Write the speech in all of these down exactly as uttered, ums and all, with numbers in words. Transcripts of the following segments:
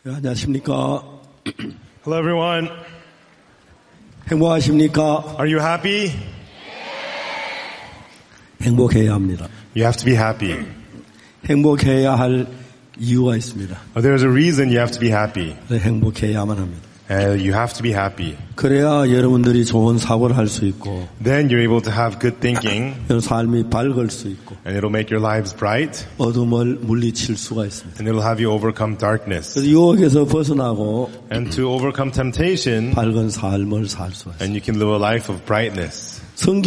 네, 안녕하십니까. Hello everyone. 행복하십니까? Are you happy? 행복해야 합니다. You have to be happy. 행복해야 할 이유가 있습니다. Well, there's a reason you have to be happy. 네, 행복해야만 합니다. Uh, you have to be happy. 그래야 여러분들이 좋은 사고를 할 수 있고 Then you're able to have good thinking 여러분 삶이 밝을 수 있고 and it'll make your lives bright 어둠을 물리칠 수가 있습니다. and it'll have you overcome darkness. 그래서 유혹에서 벗어나고 And to overcome temptation 밝은 삶을 살 수가 있습니다. and you can live a life of brightness.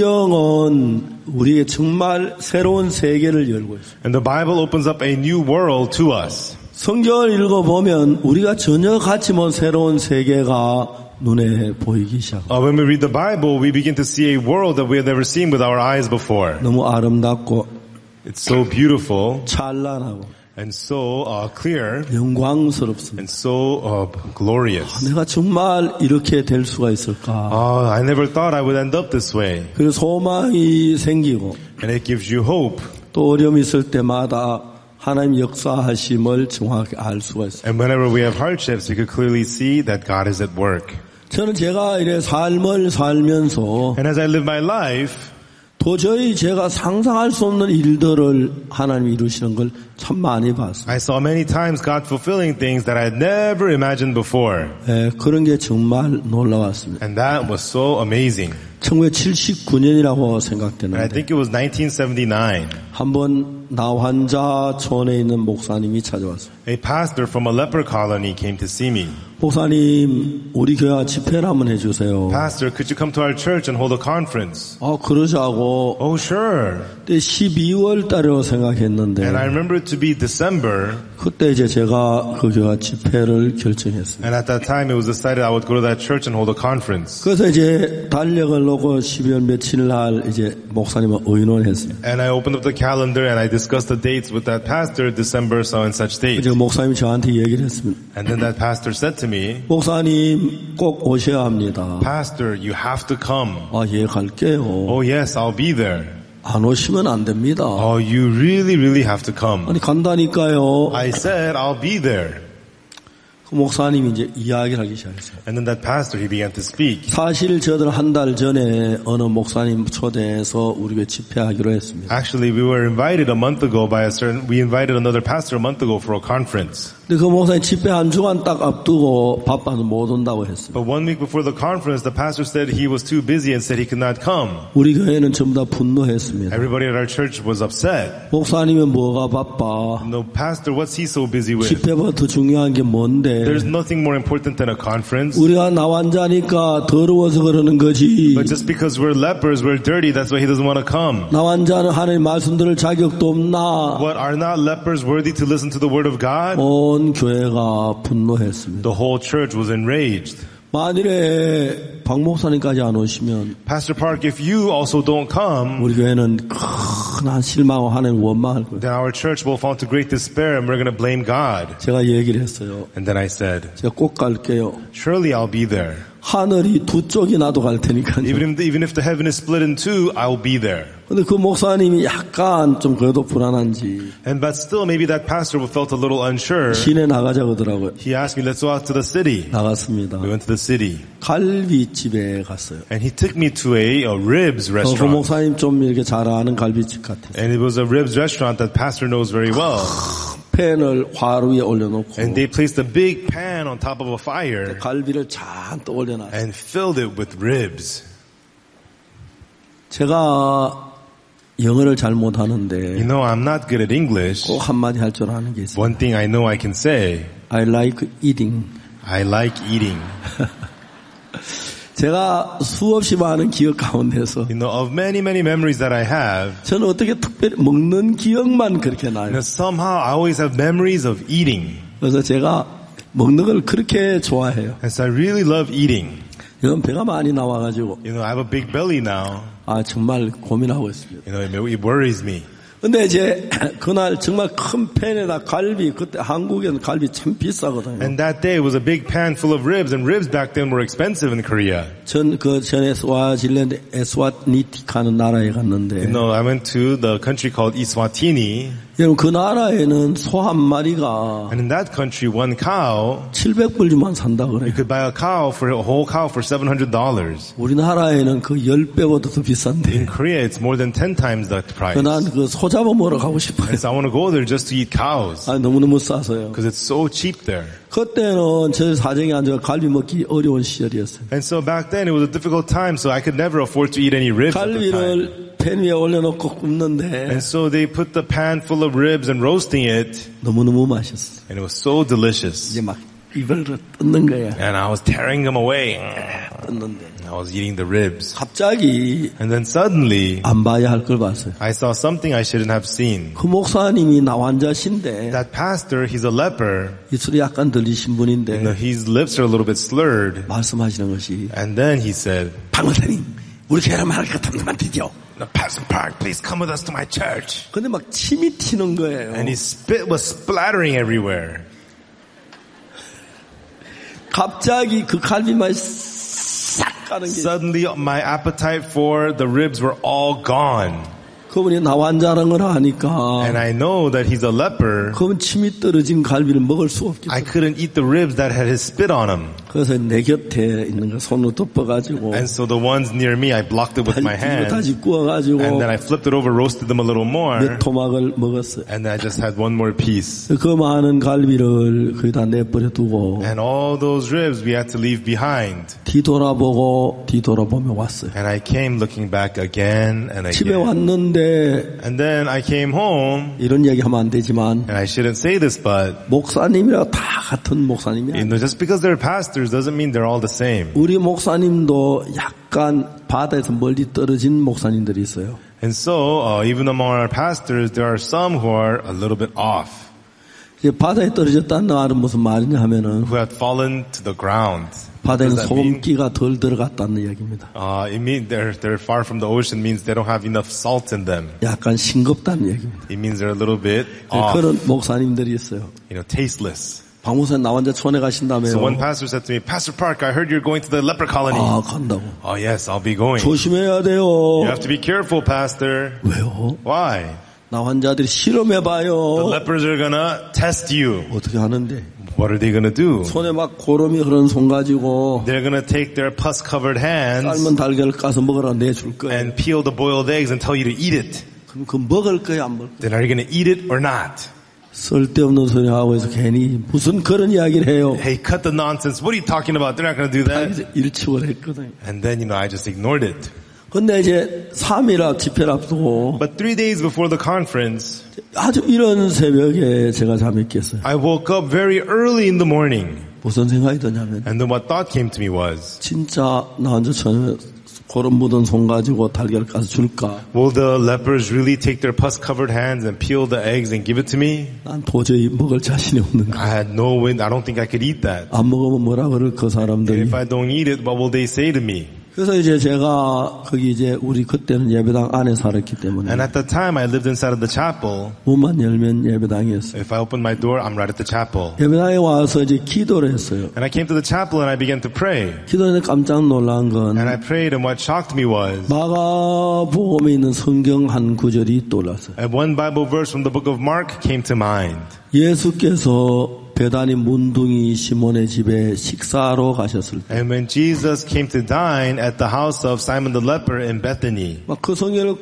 성경은 우리에게 정말 새로운 세계를 열고 있습니다. And the Bible opens up a new world to us. 성경을 읽어보면 우리가 전혀 같이 못 새로운 세계가 눈에 보이기 시작합니다. Uh, when we read the Bible, we begin to see a world that we have never seen with our eyes before. 너무 아름답고 It's so beautiful 찬란하고 and so uh, clear 영광스럽습니다. and so uh, glorious. 내가 정말 이렇게 될 수가 있을까? Oh, I never thought I would end up this way. 그리고 소망이 생기고 And it gives you hope. 또 어려움이 있을 때마다 하나님 역사하심을 정확히 알 수가 있어요. And whenever we have hardships, we could clearly see that God is at work. 저는 제가 이래 삶을 살면서 And as I live my life, 도저히 제가 상상할 수 없는 일들을 하나님이 이루시는 걸 참 많이 봤어요. I saw many times God fulfilling things that I had never imagined before. 예, 그런 게 정말 놀라웠습니다. And that was so amazing. 천구백칠십구 년이라고 And I 생각되는데 think it was nineteen seventy-nine. 한번 나환자촌에 있는 목사님이 찾아왔어요. A pastor from a leper colony came to see me. 목사님, 우리 교회 집회를 한번 해주세요. Pastor, could you come to our church and hold a conference? 아, 그러자고 Oh, sure. 그때 십이월 달이라고 생각했는데 And I remember it to be December. 그때 이제 제가 그 교회 집회를 결정했습니다. And at that time, it was decided I would go to that church and hold a conference. 그래서 이제 달력을 놓고 십이월 며칠 날 이제 목사님을 의논했습니다. And I opened up the calendar and I discussed the dates with that pastor, December so and such date. 이제 목사님이 저한테 얘기를 했습니다. And then that pastor said to me, 목사님 꼭 오셔야 합니다. Pastor, you have to come. 아, 예, 갈게요. Oh yes, I'll be there. 안 오시면 안 됩니다. Oh, you really, really have to come. 아니, 간다니까요. I said, I'll be there. 그 목사님이 이제 이야기를 하기 시작했어요. And then that pastor, he began to speak. 사실 저들 한 달 전에 어느 목사님 초대해서 우리 교회 집회하기로 했습니다. Actually, we were invited a month ago by a certain, we invited another pastor a month ago for a conference. 근데 그 목사님 집회 한 주간 딱 앞두고 바빠서 못 온다고 했습니다. But one week before the conference, the pastor said he was too busy and said he could not come. 우리 교회는 전부 다 분노했습니다. Everybody at our church was upset. 목사님은 뭐가 바빠? No, pastor, what's he so busy with? 집회보다 더 중요한 게 뭔데? There's nothing more important than a conference. 우리가 나환자니까 더러워서 그러는 거지. But just because we're lepers, we're dirty, that's why he doesn't want to come. 나환자는 하나님 말씀 들을 자격도 없나? What, are not lepers worthy to listen to the word of God? 온 교회가 분노했습니다. The whole church was enraged. 만일에 박 목사님까지 안 오시면 Pastor Park, if you also don't come, 우리 교회는 큰 실망하고 하나님 원망할 거예요. then our church will fall into great despair and we're going to blame God. 제가 얘기를 했어요. And then I said, 제가 꼭 갈게요. surely I'll be there. 하늘이 두 쪽이 나도 갈 테니까요. Even if, the, even if the heaven is split in two, I'll be there. 근데 그 목사님이 약간 좀 그래도 불안한지 And but still, maybe that pastor felt a little unsure. 시내 나가자 그러더라고요. He asked me, let's go out to the city. 나갔습니다. We went to the city. 갈비집에 갔어요. And he took me to a, a ribs 그 restaurant. 목사님 좀 이렇게 잘 아는 갈비집 같았어요. And it was a ribs restaurant that pastor knows very well. 팬을 화로 위에 올려놓고 And they placed a big pan on top of a fire 갈비를 잔뜩 올려놨어요. and filled it with ribs. 제가 영어를 잘 못하는데 You know, I'm not good at English. 꼭 한마디 할 줄 아는 게 있어요. One thing I know I can say, I like eating. I like eating. 제가 수없이 많은 기억 가운데서 You know, of many, many memories that I have, 저는 어떻게 특별히 먹는 기억만 그렇게 you 나요. know, somehow I always have memories of eating. 그래서 제가 먹는 걸 그렇게 좋아해요. And so I really love eating. 이건 배가 많이 나와가지고 You know, I have a big belly now. 아 정말 고민하고 있습니다. You know, it worries me. 근데 이제 그날 정말 큰 팬에다 갈비, 그때 한국에는 갈비 참 비싸거든요. And that day was a big pan full of ribs, and ribs back then were expensive in Korea. 전 그 전에 스와질랜드 에스와티니티카는 나라에 갔는데 You know, I went to the country called Eswatini. 여러분 그 나라에는 소 한 마리가 And in that country, one cow, 칠백 불주만 산다 그래요. you could buy a cow for a whole cow for seven hundred dollars. 우리나라에는 그 십 배보다 더 비싼데. In Korea, it's more than ten times that price. 난 그 소 잡아 먹으러 가고 싶어요. And so I want to go there just to eat cows 아, 너무너무 싸서요. because it's so cheap there. 그때는 제 사정이 안 좋아 갈비 먹기 어려운 시절이었어요. And so back then, it was a difficult time, so I could never afford to eat any ribs at the time. 갈비를 팬 위에 올려놓고 굽는데 And so they put the pan full of ribs and roasting it, 너무너무 맛있어. and it was so delicious. 이제 막 입을 뜯는 거야. And I was tearing them away. 뜯는데 I was eating the ribs. 갑자기 And then suddenly, 안 봐야 할 걸 봤어요. I saw something I shouldn't have seen. 그 목사님이 나환자신데 That pastor, he's a leper, 입술이 약간 들리신 and 분인데 his lips are a little bit slurred. 말씀하시는 것이 And then he said, 박목사님 우리 교회로 말할까 탐만 드디어. "Now, Pastor Park, please come with us to my church." 근데 막 침이 튀는 거예요. And his spit was splattering everywhere. 갑자기 그 갈비 맛이 싹 가는 게 Suddenly, my appetite for the ribs were all gone. 그분이 나환자라는 걸 아니까 And I know that he's a leper. 그분 침이 떨어진 갈비를 먹을 수 없겠어요. I couldn't eat the ribs that had his spit on them. 그래서 내 곁에 있는 거 손으로 덮어가지고 And so the ones near me, I blocked it with my 뒤로 hand. 다시 구워가지고 And then I flipped it over, roasted them a little more. 몇 토막을 먹었어요. And I just had one more piece. 그 많은 갈비를 거의 다 내버려 두고 And all those ribs we had to leave behind. 뒤돌아보고 뒤돌아보며 왔어요. And I came looking back again and 집에 again. 왔는데 And then I came home, 이런 얘기하면 안 되지만 and I shouldn't say this, but 목사님이랑 다 같은 목사님이 you 아니에요. know, just because they're pastors doesn't mean they're all the same. 우리 목사님도 약간 바다에서 멀리 떨어진 목사님들이 있어요. And so, uh, even among our pastors, there are some who are a little bit off, 이제 바다에 떨어졌다는 말은 무슨 말이냐 하면은 who have fallen to the ground. 바다에는 Does that mean? 소금기가 덜 들어갔다는 이야기입니다. Uh, it means they're they're far from the ocean means they don't have enough salt in them. 약간 싱겁다는 얘기입니다. It means they're a little bit off, 그런 목사님들이 있어요. you know, tasteless. 박무선 나환자 촌에 가신다며요. So one pastor said to me, "Pastor Park, I heard you're going to the leper colony." 아, 간다고. Oh yes, I'll be going. 조심해야 돼요. You have to be careful, Pastor. 왜요? Why? 나환자들이 실험해봐요. The lepers are gonna test you. 어떻게 하는데? What are they gonna do? 손에 막 고름이 흐른 손 가지고 They're gonna take their pus-covered hands 삶은 달걀을 까서 먹으라 내줄 거예요. and peel the boiled eggs and tell you to eat it. 그럼 그 먹을 거야 안 먹을 거야? Then are you gonna eat it or not? 쓸데없는 소리 하고 해서 괜히 무슨 그런 이야기를 해요. Hey, cut the nonsense. What are you talking about? They're not gonna do that. 이제 일치월 했거든요. And then, you know, I just ignored it. 근데 이제 삼 일 앞 집회를 앞두고 But three days before the conference, 아주 이런 새벽에 제가 잠이 깼어요. I woke up very early in the morning. 무슨 생각이 드냐면 And then what thought came to me was, 진짜 나 혼자 저녁에 고름 묻은 손 가지고 달걀을 까서 줄까? will the lepers really take their pus-covered hands and peel the eggs and give it to me? 난 도저히 먹을 자신이 없는 거야. I had no way, I don't think I could eat that. 안 먹으면 뭐라 그럴 그 사람들이. If I don't eat it, what will they say to me? 그래서 이제 제가 거기 이제 우리 그때는 예배당 안에 살았기 때문에 And at the time, I lived inside of the chapel. 문만 열면 예배당이었어요. If I opened my door, I'm right at the chapel. 예배당에 와서 이제 기도를 했어요. And I came to the chapel and I began to pray. 기도했는데 깜짝 놀란 건 And I prayed, and what shocked me was, 마가복음에 있는 성경 한 구절이 떠올랐어요. and one Bible verse from the book of Mark came to mind. 예수께서 베다니 문둥이 시몬의 집에 식사하러 가셨을 때 And when Jesus came to dine at the house of Simon the leper in Bethany, 막 그 성경을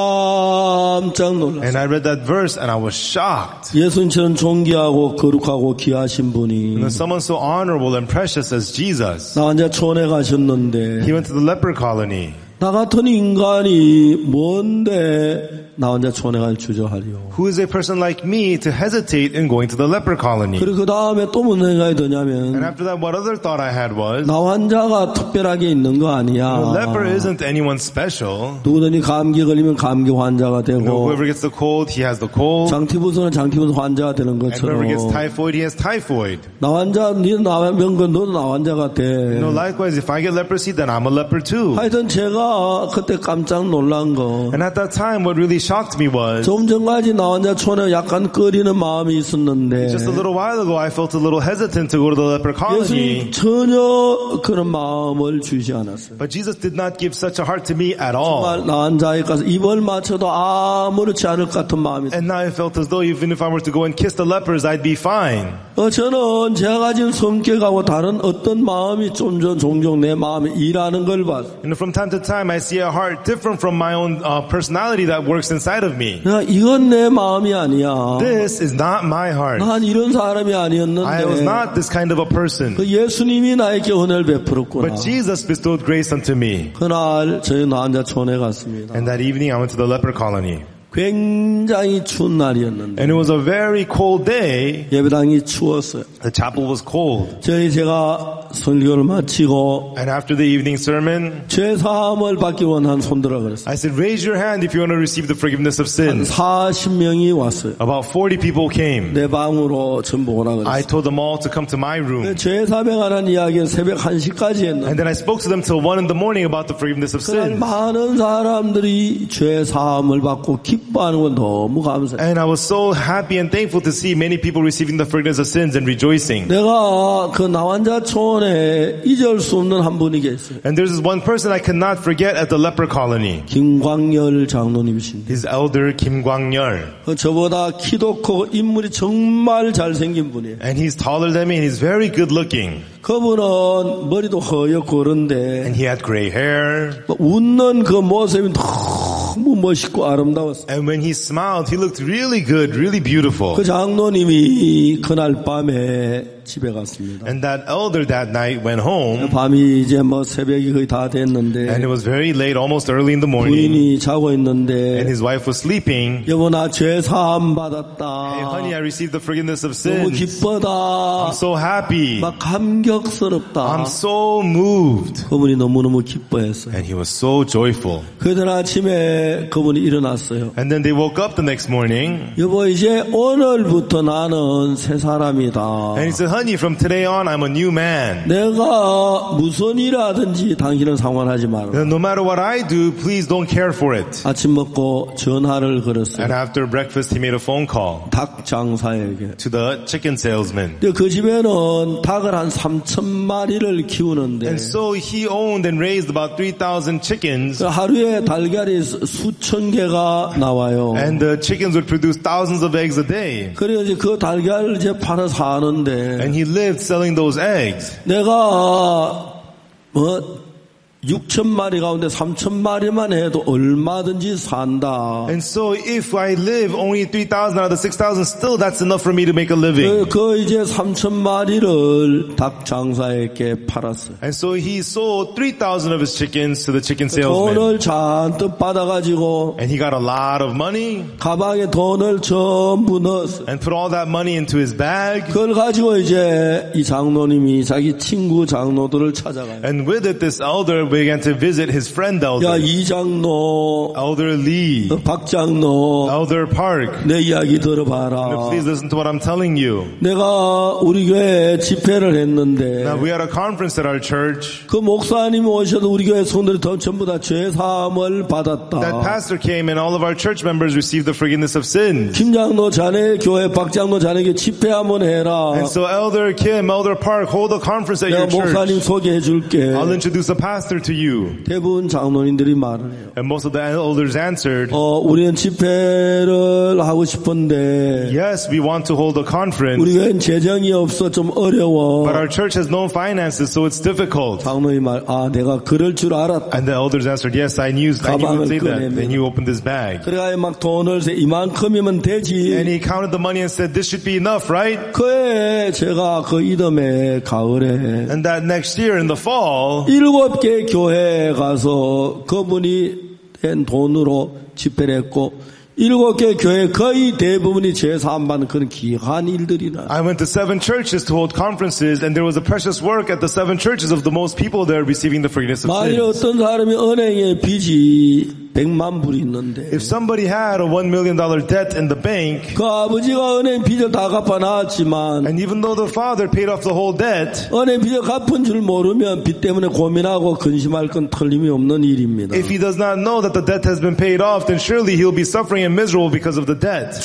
깜짝 놀랐어요. and I read that verse and I was shocked. 예수님처럼 존귀하고 거룩하고 귀하신 분이 And someone so honorable and precious as Jesus, 나 혼자 촌에 가셨는데 he went to the leper colony. 나 같은 인간이 뭔데 나 혼자 촌에 갈 주저하리요. Who is a person like me to hesitate in going to the leper colony? 그리고 그 다음에 또 무슨 생각이 And 드냐면 after that, what other thought I had was, 나 환자가 특별하게 있는 거 the 아니야. leper isn't anyone special. 누구든지 감기 걸리면 감기 환자가 You know, 되고 whoever gets the cold, he has the cold. 장티부스는 장티부스 환자가 되는 And whoever gets 것처럼 typhoid, he has typhoid. 나 환자 니는 나 명건 너도 나 환자가 돼. You know, likewise, if I get leprosy, then I'm a leper too. 하여튼 제가 제가 그때 깜짝 놀란 거, And at that time, what really shocked me was, 좀 전까지 나 혼자 촌에 약간 꺼리는 마음이 있었는데 just a little while ago, I felt a little hesitant to go to the leper colony. 예수님 전혀 그런 마음을 주지 않았어요. But Jesus did not give such a heart to me at all. 정말 나 혼자에 가서 입을 맞춰도 아무렇지 않을 것 같은 마음이 And now I felt as though even if I were to go and kiss the lepers, I'd be fine. 어, 저는 제가 가진 성격하고 다른 어떤 마음이 좀 전 종종 내 마음에 일하는 걸 봤어요. And from time to time, I see a heart different from my own uh, personality that works inside of me. 야, 이건 내 마음이 아니야. This is not my heart. 난 이런 사람이 아니었는데 I was not this kind of a person. 그 예수님이 나에게 은혜를 베풀었구나. But Jesus bestowed grace unto me. 그날 저희 나한자촌에 갔습니다. And that evening, I went to the leper colony. 굉장히 추운 날이었는데 And it was a very cold day. 예배당이 추웠어요. The chapel was cold. 저희 제가 설교를 마치고 And after the evening sermon, 죄 사함을 받기 원한 손들어 그랬어요. I said, raise your hand if you want to receive the forgiveness of 한 sins. 사십 명이 왔어요. About forty people came. 내 방으로 전부 오라 I 그랬어요. told them all to come to my room. 죄 사명하는 이야기는 새벽 한 시까지 했는데 And then I spoke to them till one in the morning about the forgiveness of 그날 sins. 많은 사람들이 죄 사함을 받고 기뻐하는 건 너무 감사해요. And I was so happy and thankful to see many people receiving the forgiveness of sins and rejoicing. 내가 그 나환자촌에 잊을 수 없는 한 분이 계세요. And there's this one person I could not forget at the leper colony. 김광열 장로님이신데 His elder Kim Kwang-yeol. 그 저보다 키도 크고 인물이 정말 잘생긴 분이에요. And he's taller than me and he's very good looking. 그분은 머리도 허옇고 그런데 And he had gray hair. 웃는 그 모습이 너무 멋있고 아름다웠어요. And when he smiled, he looked really good, really beautiful. 그 장로님이 그날 밤에 집에 갔습니다. And that elder that night went home. 밤이 이제 뭐 새벽이 거의 다 됐는데 And it was very late, almost early in the morning. 부인이 자고 있는데 And his wife was sleeping. 여보 나 죄 사함 Hey, 받았다. honey, I received the forgiveness of 너무 sins. 기쁘다. I'm so happy. 막 감격스럽다. I'm so moved. 그분이 너무너무 기뻐했어요. And he was so joyful. 그날 아침에 그분이 일어났어요. And then they woke up the next morning. 여보 이제 오늘부터 나는 새 사람이다. And he said, honey, from today on, I'm a new man. 내가 무슨 일 하든지 당신은 상관하지 마라. And no matter what I do, please don't care for it. 아침 먹고 전화를 걸었어요. And after breakfast, he made a phone call 닭 장사에게. to the chicken salesman. 근데 그 집에는 닭을 한 삼천 마리를 키우는데 And so he owned and raised about three thousand chickens. 하루에 달걀이 수천 개가 나와요. And the chickens would produce thousands of eggs a day. 그래서 이제 그 달걀을 이제 팔아 사는데 And he lived selling those eggs. 내가 뭐 육천 마리 가운데 삼천 마리만 해도 얼마든지 산다. And so if I live only three thousand out of the six thousand, still that's enough for me to make a living. 그, 그 이제 삼천 마리를 닭 장사에게 팔았어요. And so he sold three thousand of his chickens to the chicken salesman. 돈을 잔뜩 받아가지고 And he got a lot of money 가방에 돈을 전부 넣었어요. and put all that money into his bag. 그걸 가지고 이제 이 장로님이 자기 친구 장로들을 찾아가요. And with it, this elder began to visit his friend 야, elder. 이 장로, Elder Lee. 박 장로, Elder Park. 내 이야기 Now, 들어봐라. please listen to what I'm telling you. 내가 우리 교회에 집회를 했는데 Now we had a conference at our church. 그 목사님이 오셔도 우리 교회 성도들이 더 전부 다 죄 사함을 That 받았다. pastor came and all of our church members received the forgiveness of sins. 김 장로 자네 교회, 박 장로 자네에게 집회 한번 해라. And so Elder Kim, Elder Park, hold a conference at 내가 your 목사님 church. 소개해 줄게. I'll introduce a pastor to you. 대부분 장로님들이 말을 해요. And most of the elders answered, 어, 우리는 집회를 하고 싶은데 yes, we want to hold a 우리 conference, 교회는 재정이 없어 좀 어려워. but our church has no finances, so it's difficult. 장로님 말, 아, 내가 그럴 줄 알았다. And the elders answered, yes, I knew, I knew you'd say that. Then he opened his bag. 그래가 막 돈을 세 이만큼이면 되지. And he counted the money and said, this should be enough, right? 그에 제가 그 이듬해 가을에 And that next year in the fall, 일곱 개 교회에 가서 그분이 낸 돈으로 집회를 했고 일곱 개 교회 거의 대부분이 제사함 받는 그런 귀한 일들이나. I went to seven churches to hold conferences, and there was a precious work at the seven churches of the most people there receiving the forgiveness of 만일 sins. 어떤 사람이 은행에 빚이 백만 불이 있는데 If somebody had a one million dollar debt in the bank, 그 아버지가 은행 빚을 다 갚아 놨지만 and even though the father paid off the whole debt, 은행 빚을 갚은 줄 모르면 빚 때문에 고민하고 근심할 건 틀림이 없는 일입니다. if he does not know that the debt has been paid off, then surely he'll be suffering and miserable because of the debt.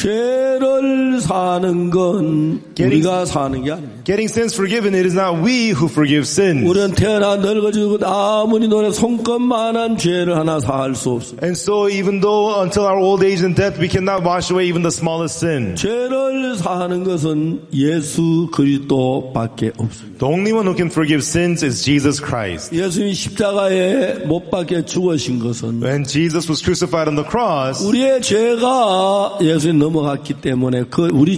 죄를 사는 건 Getting- 우리가 사는 게 아닙니다. Getting sins forgiven, it is not we who forgive sins. 우리는 태어나 늙어지고 아무리 노래 손끝만한 죄를 하나 사할 수 없습니다. And so even though until our old age and death we cannot wash away even the smallest sin. 죄를 사하는 것은 예수 그리스도밖에 없습니다. The only one who can forgive sins is Jesus Christ. 예수님이 십자가에 못 박혀 죽으신 것은 When Jesus was crucified on the cross, 우리의 죄가 예수님 넘어갔기 때문에 그 우리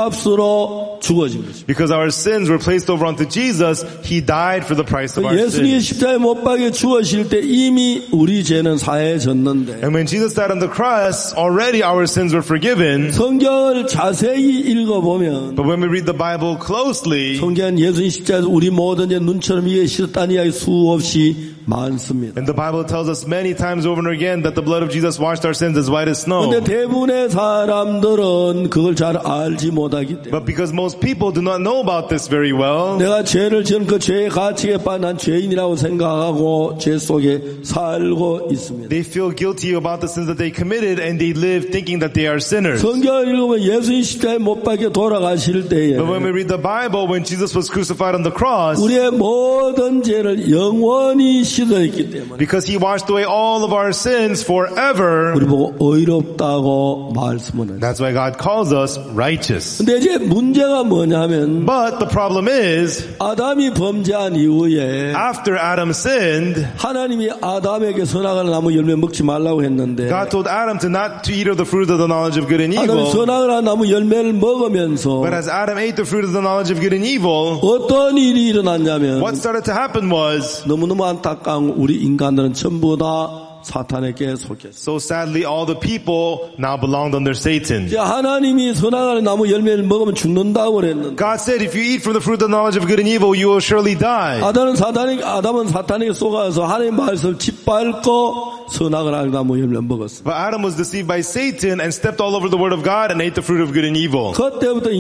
죄값으로 죽어진 것입니다. because our sins were placed over onto Jesus, He died for the price of our 예수님이 sins. 십자가에 못 박혀 죽으실 때 이미 우리 죄는 사해졌는데 And when Jesus died on the cross, already our sins were forgiven. 성경을 자세히 읽어보면 But when we read the Bible closely, 성경은 예수님 십자가에서 우리 모든 죄 눈처럼 이에 씻었다는 이야기 수없이 많습니다. and the Bible tells us many times over and again that the blood of Jesus washed our sins as white as snow. 근데 대부분의 사람들은 그걸 잘 알지 못하기 때문에 But because most people do not know about this very well, 내가 죄를 지은 그 죄의 가치에 빠져 난 죄인이라고 생각하고 죄 속에 살고 있습니다. they feel guilty about the sins that they committed and they live thinking that they are sinners. 성경을 읽으면 예수님 십자가에 못 박혀 돌아가실 때에 But when we read the Bible, when Jesus was crucified on the cross, 우리의 모든 죄를 영원히 씻어냈기 때문에 because He washed away all of our sins forever, 우리 보고 의롭다고 말씀을 했어요. that's why God calls us righteous. 근데 이제 문제가 뭐냐면 But the problem is, 아담이 범죄한 이후에 after Adam sinned, 하나님이 아담에게 선악을 나무 열매 먹지 말라고 했는데 God told Adam to not to eat of the fruit of the knowledge of good and 아담이 evil. 선악을 한 나무 열매를 먹으면서 But as Adam ate the fruit of the knowledge of good and evil, 어떤 일이 일어났냐면 what started to happen was, 너무너무 안타까운 우리 인간들은 전부 다 사탄에게 속했어요. so sadly all the people now belonged under Satan. 이제 하나님이 선악을 나무 열매를 먹으면 죽는다고 그랬는데 God said, if you eat from the fruit of the knowledge of good and evil, you will surely die. 아담은 사탄에게 아담은 사탄에게 속아서 하나님 말씀을 짓밟고 선악을 알 나무 열매 먹었어요. But Adam was deceived by Satan and stepped all over the word of God and ate the fruit of good and evil. 그때부터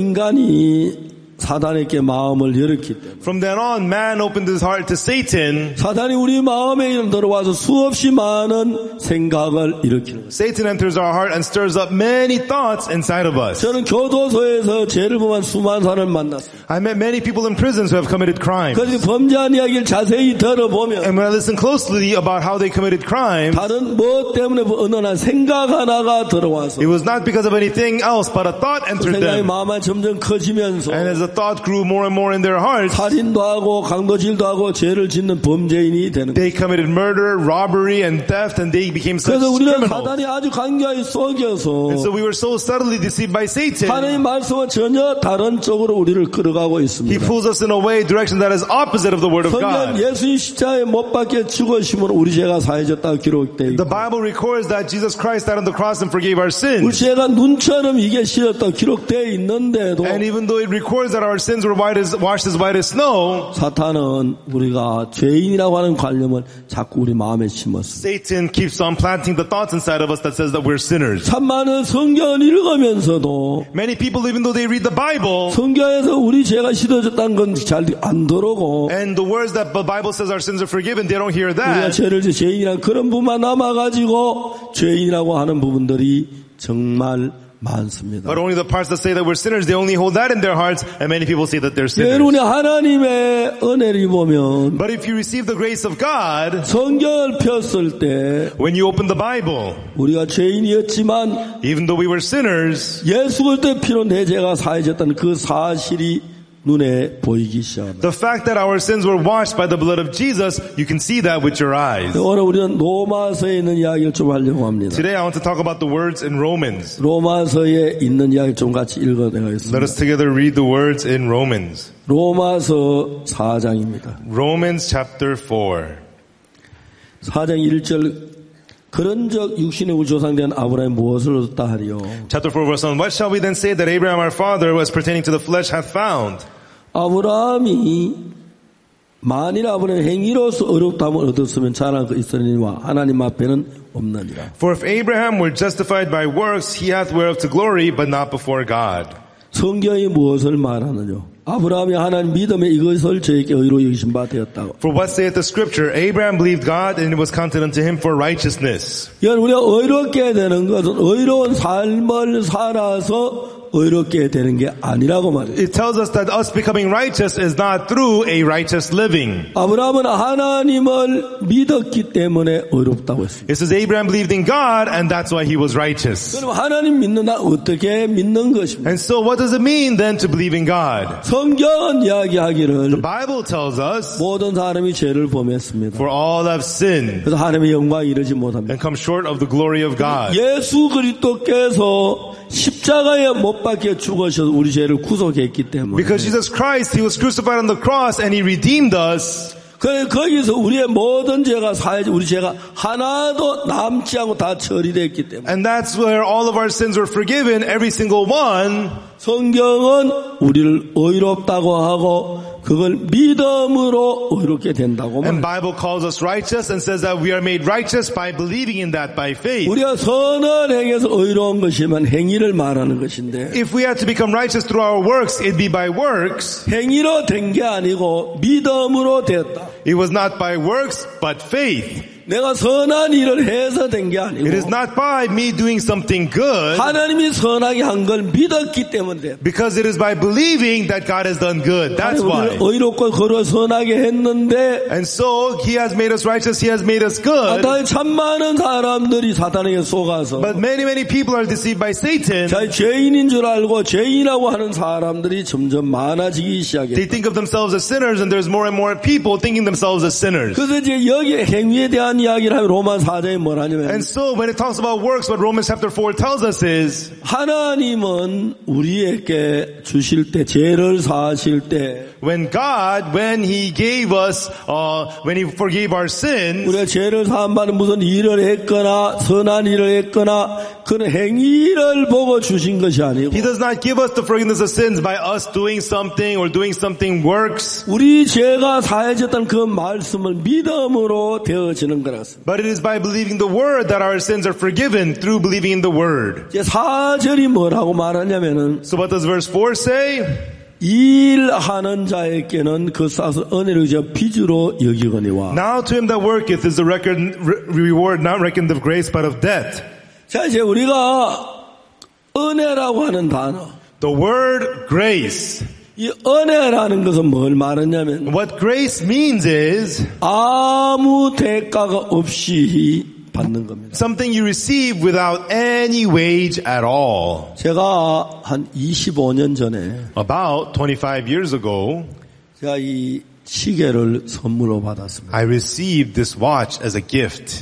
인간이 사탄에게 마음을 열었기 때문에 From then on, man opened his heart to Satan. 사탄이 우리 마음에 들어와서 수없이 많은 생각을 일으키는 거예요. Satan enters our heart and stirs up many thoughts inside of us. 저는 교도소에서 죄를 범한 수많은 사람을 만났어요. I met many people in prisons who have committed crime. 그래서 범죄한 이야기를 자세히 들어보면 And when I listen closely about how they committed crime, 다른 뭐 때문에 어느 날 생각 하나가 들어와서 it was not because of anything else, but a thought 그 entered 생각이 them. 마음에 점점 커지면서 And as the thought grew more and more in their hearts, 살인도 하고 강도질도 하고 죄를 짓는 범죄인이 되는 거예요. they committed murder, robbery, and theft, and they became such 그래서 우리는 criminals. 사단이 아주 강경히 속여서 And so we were so subtly deceived by Satan. 하나님 말씀은 전혀 다른 쪽으로 우리를 끌어가고 He 있습니다. pulls us in a way, direction that is opposite of the Word of 성경 God. 예수님 십자가에 못 박혀 죽으심으로 우리 죄가 사해졌다고 기록되어 The 있고 Bible records that Jesus Christ died on the cross and forgave our 우리 sins. 죄가 눈처럼 이게 씌었다고 기록되어 있는데도 And even though it records that our sins were white as, washed as white as snow, 사탄은 우리가 죄인이라고 하는 관념을 자꾸 우리 마음에 심었습니다. Satan keeps on planting the thoughts inside of us that says that we're sinners. 참 많은 성경을 읽으면서도 Many people, even though they read the Bible, 성경에서 우리 죄가 씻어졌다는 건 잘 안 들어오고 and the words that the Bible says our sins are forgiven, they don't hear 우리가 that. 죄를 지 죄인이라는 그런 부분만 남아가지고 죄인이라고 하는 부분들이 정말 많습니다. But only the parts that say that we're sinners, they only hold that in their hearts, and many people say that they're sinners. 여러분이 하나님의 은혜를 보면 But if you receive the grace of God, 성경을 폈을 때 when you open the Bible, 우리가 죄인이었지만 even though we were sinners, 예수 그리스도의 피로 내 죄가 사해졌다는 그 사실이 눈에 보이기 시작합니다. the fact that our sins were washed by the blood of Jesus, you can see that with your eyes. 오늘 우리는 로마서에 있는 이야기를 좀 하려고 합니다. Today I want to talk about the words in Romans. 로마서에 있는 이야기 좀 같이 Let 읽어내겠습니다. us together read the words in Romans. 로마서 사 장입니다. Romans chapter four. 사 장 일 절 그런즉 육신의 우리 조상된 아브라함이 무엇을 얻었다 하리요. Chapter four verse one. What shall we then say that Abraham our father was pertaining to the flesh hath found? 아브라함이 만일 아브라함이 행위로서 의롭다함을 얻었으면 자랑할 것 있으니와 하나님 앞에는 없느니라. For if Abraham were justified by works, he hath whereof to glory, but not before God. 성경이 무엇을 말하느냐? 아브라함이 하나님 믿음에 이것을 저에게 의로 여기신 바 되었다고. For what saith the scripture? Abraham believed God, and it was counted unto him for righteousness. 이건 우리가 의롭게 되는 것은 의로운 삶을 살아서 의롭게 되는 게 아니라고 말이에요. It tells us that us becoming righteous is not through a righteous living. 아브라함은 하나님을 믿었기 때문에 의롭다고 했습니다. It says Abraham believed in God, and that's why he was righteous. 그럼 하나님 믿는다 어떻게 믿는 것입니까? And so what does it mean then to believe in God? 성경은 이야기하기를 The Bible tells us, 모든 사람이 죄를 범했습니다. for all have sinned 그래서 하나님의 영광에 이르지 못합니다. and come short of the glory of God. 예수 그리스도께서 십자가에 못 박혀 죽으셔서 우리 죄를 구속했기 때문에 Because Jesus Christ, He was crucified on the cross and He redeemed us. 그래서 거기서 우리의 모든 죄가 사해지 우리 죄가 하나도 남지 않고 다 처리됐기 때문에 And that's where all of our sins were forgiven, every single one. 성경은 우리를 의롭다고 하고 그걸 믿음으로 의롭게 된다고 And 말해요. Bible calls us righteous and says that we are made righteous by believing in that by faith. 우리가 선을 행해서 의로운 것이면 행위를 말하는 것인데 If we had to become righteous through our works, it'd be by works. 행위로 된 게 아니고 믿음으로 되었다. It was not by works, but faith. 내가 선한 일을 해서 된 게 It is 아니고 not by me doing something good, 하나님이 선하게 한 걸 믿었기 때문에 됐다. because it is by believing that God has done good. That's why. 하나님을 의롭고 거룩 선하게 했는데 And so He has made us righteous, He has made us good. 사탄 참 많은 사람들이 사탄에게 속아서 But many, many people are deceived by Satan. 자기 죄인인 줄 알고 죄인이라고 하는 사람들이 점점 많아지기 They 시작했다. think of themselves as sinners, and there's more and more people thinking themselves as sinners. 그래서 이제 여기 행위에 대한 이야기를 하면 로마 사 장에 뭐라냐면 And so when it talks about works, what Romans chapter four tells us is, 하나님은 우리에게 주실 때 죄를 사하실 때 when God, when He gave us, uh, when He forgave our sins, 우리가 죄를 사함받는 무슨 일을 했거나 선한 일을 했거나 그런 행위를 보고 주신 것이 아니고 He does not give us the forgiveness of sins by us doing something or doing something works, 우리 죄가 사해졌다는 그 말씀을 믿음으로 되어지는 거라서 but it is by believing the Word that our sins are forgiven through believing in the Word. 이제 사 절이 뭐라고 말하냐면은 So what does verse four say? 일하는 자에게는 그 싹을 은혜로 저 빚으로 여기거니와. Now to him that worketh is the record, re- reward not reckoned of grace but of debt. 자, 이제 우리가 은혜라고 하는 단어. The word grace. 이 은혜라는 것은 뭘 말하냐면 What grace means is 아무 대가가 없이 받는 겁니다. something you receive without any wage at all. 제가 한 이십오 년 전에 About twenty-five years ago, 제가 이 시계를 선물로 받았습니다. I received this watch as a gift.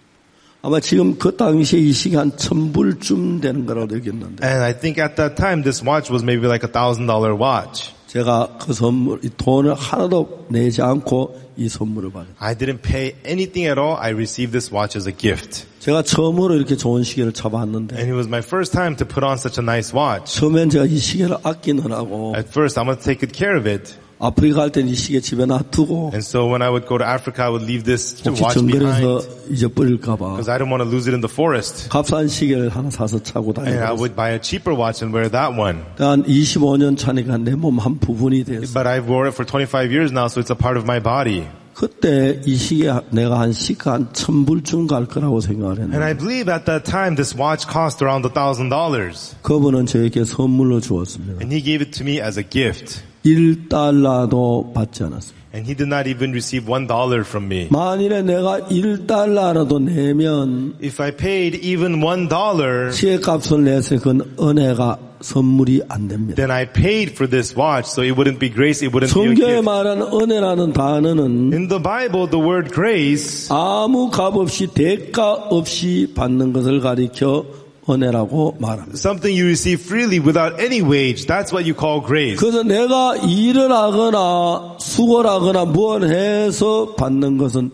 아마 지금 그 당시에 이 시계 한 천 불쯤 되는 거라고 여겼는데 And I think at that time this watch was maybe like a thousand dollar watch. 제가 그 선물, 이 돈을 하나도 내지 않고 이 선물을 받았어요. I didn't pay anything at all. I received this watch as a gift. 제가 처음으로 이렇게 좋은 시계를 잡았는데 And it was my first time to put on such a nice watch. 처음엔 제가 이 시계를 아끼느라고 At first, I'm going to take good care of it. 아프리카 갈 때는 이 시계 집에 놔두고 And so when I would go to Africa, I would leave this 혹시 watch 정글에서 behind 잊어버릴까 봐 because I didn't want to lose it in the forest. 값싼 시계를 하나 사서 차고 And I 다니고 would buy a cheaper watch and wear that one. 한 이십오 년 차니까 내 몸 한 부분이 됐어. But I've worn it for twenty-five years now, so it's a part of my body. 그때 이 시계 내가 한 시가 한 천 불쯤 갈 거라고 생각을 And I 했는데 believe at that time this watch cost around a thousand dollars. 그분은 저에게 선물로 주었습니다. And he gave it to me as a gift. 일 달러도 받지 않았습니다. And he did not even receive one dollar from me. 만일에 내가 일 달러라도 내면 If I paid even one dollar, 시계값을 내서 그건 은혜가 선물이 안 됩니다. then I paid for this watch, so it wouldn't be grace, it wouldn't be a 성경에 gift. 말하는 은혜라는 단어는 In the Bible, the word grace 아무 값 없이 대가 없이 받는 것을 가리켜 은혜라고 말합니다. something you receive freely without any wage. That's what you call grace. 그래서 내가 일을 하거나 수고를 하거나 뭘 해서 받는 것은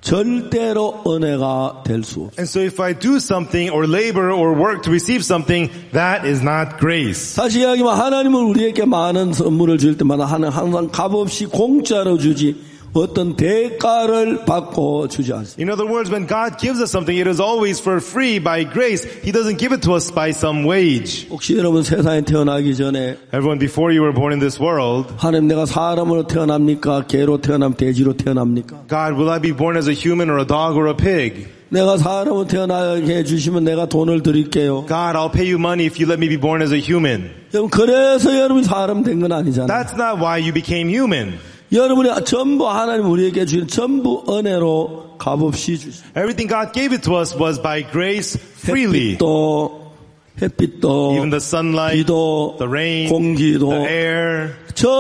절대로 은혜가 될 수 없어요. And so if I do something or labor or work to receive something, that is not grace. 다시 이야기하면 하나님은 우리에게 많은 선물을 줄 때마다 하나님 항상 값없이 공짜로 주지 어떤 대가를 받고 주지 않습니다. In other words, when God gives us something, it is always for free by grace. He doesn't give it to us by some wage. 혹시 여러분 세상에 태어나기 전에 Everyone, before you were born in this world, 하나님 내가 사람으로 태어납니까? 개로 태어남 돼지로 태어납니까? God, will I be born as a human or a dog or a pig? 내가 사람으로 태어나게 해주시면 내가 돈을 드릴게요. God, I'll pay you money if you let me be born as a human. 여러분 그래서 여러분이 사람 된 건 아니잖아요. That's not why you became human. 여러분이 전부 하나님 우리에게 주신 전부 은혜로 값없이 주십니다. Everything God gave it to us was by grace freely. 햇빛도 햇빛도 Even the sunlight, 비도 the rain, 공기도 the air.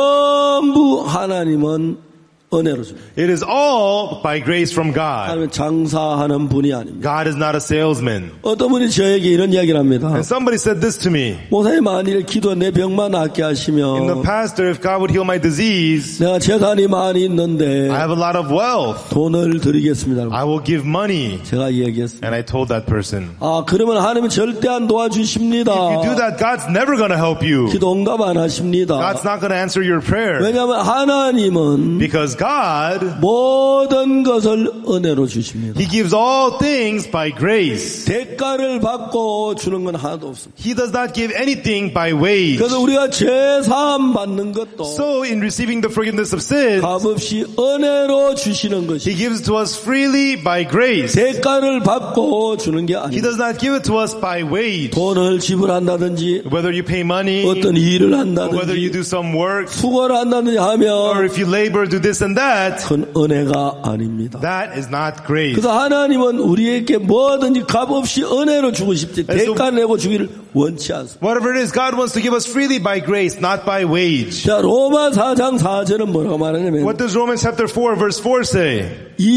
전부 하나님은 은혜로 줍니다. It is all by grace from God. 하나님은 장사하는 분이 아닙니다. God is not a salesman. 어떤 분이 저에게 이런 이야기를 합니다. And somebody said this to me. 목사님 만일 기도 내 병만 낫게 In the 하시면 pastor, if God would heal my disease, 내가 재산이 많이 있는데 I have a lot of wealth. 돈을 드리겠습니다. I will give money. 제가 이야기했습니다. And I told that person, 아 그러면 하나님은 절대 안 도와주십니다. if you do that, God's never going to help you. 기도 응답 안 하십니다. God's not going to answer your prayer. 왜냐하면 하나님은 Because God, 모든 것을 은혜로 주십니다. He gives all things by grace. 대가를 받고 주는 건 하나도 없습니다. He does not give anything by wage. 그래서 우리가 죄사함 받는 것도 So in receiving the forgiveness of sin, 값없이 은혜로 주시는 것이 He gives it to us freely by grace. 대가를 받고 주는 게 He 아닙니다. does not give it to us by wage. 돈을 지불한다든지 Whether you pay money, 어떤 일을 or whether you 한다든지 do some work, 수고를 한다든지 or 하면 if you labor, do this and that, 그건 은혜가 아닙니다. that is not grace. 그래서 하나님은 우리에게 뭐든지 값없이 은혜로 주고 싶지 대가 내고 주기를 원치 않습니다. Whatever it is, God wants to give us freely by grace, not by wage. 자, 로마 사 장 사 절은 뭐라고 말하냐면 What does Romans chapter four verse four say?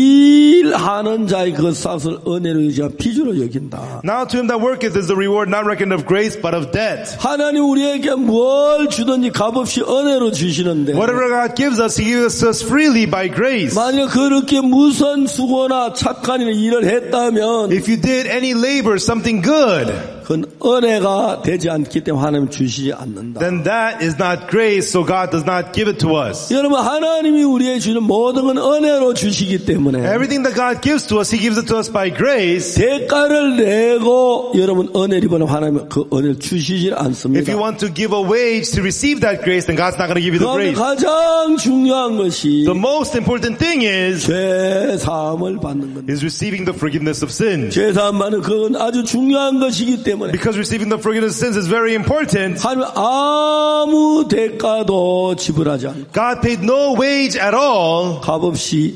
일하는 자의 그 싹을 은혜로 여기자 피주로 여긴다. Now to him that worketh is the reward not reckoned of grace but of debt. 하나님 우리에게 뭘 주든지 값없이 은혜로 주시는데 Whatever God gives us, He gives us freely by grace. 만약 그렇게 무슨 수고나 착한 일을 했다면 If you did any labor, something good, 그건 은혜가 되지 않기 때문에 하나님 주시지 않는다. then that is not grace, so God does not give it to us. 여러분 하나님이 우리에게 주는 모든 건 은혜로 주시기 때문에 Everything that God gives to us, He gives it to us by grace. 대가를 내고 여러분 은혜를 입으면 하나님은 그 은혜를 주시질 If 않습니다. you want to give a wage to receive that grace, then God's not going to give you the 그런데 grace. 가장 중요한 것이 The most important thing is, 죄 사함을 받는 겁니다. is receiving the forgiveness of sins. 죄 사함 받는 그건 아주 중요한 것이기 때문에 Because receiving the forgiveness of sins is very important. 하나님 아무 대가도 지불하지 않고 God paid no wage at all 값없이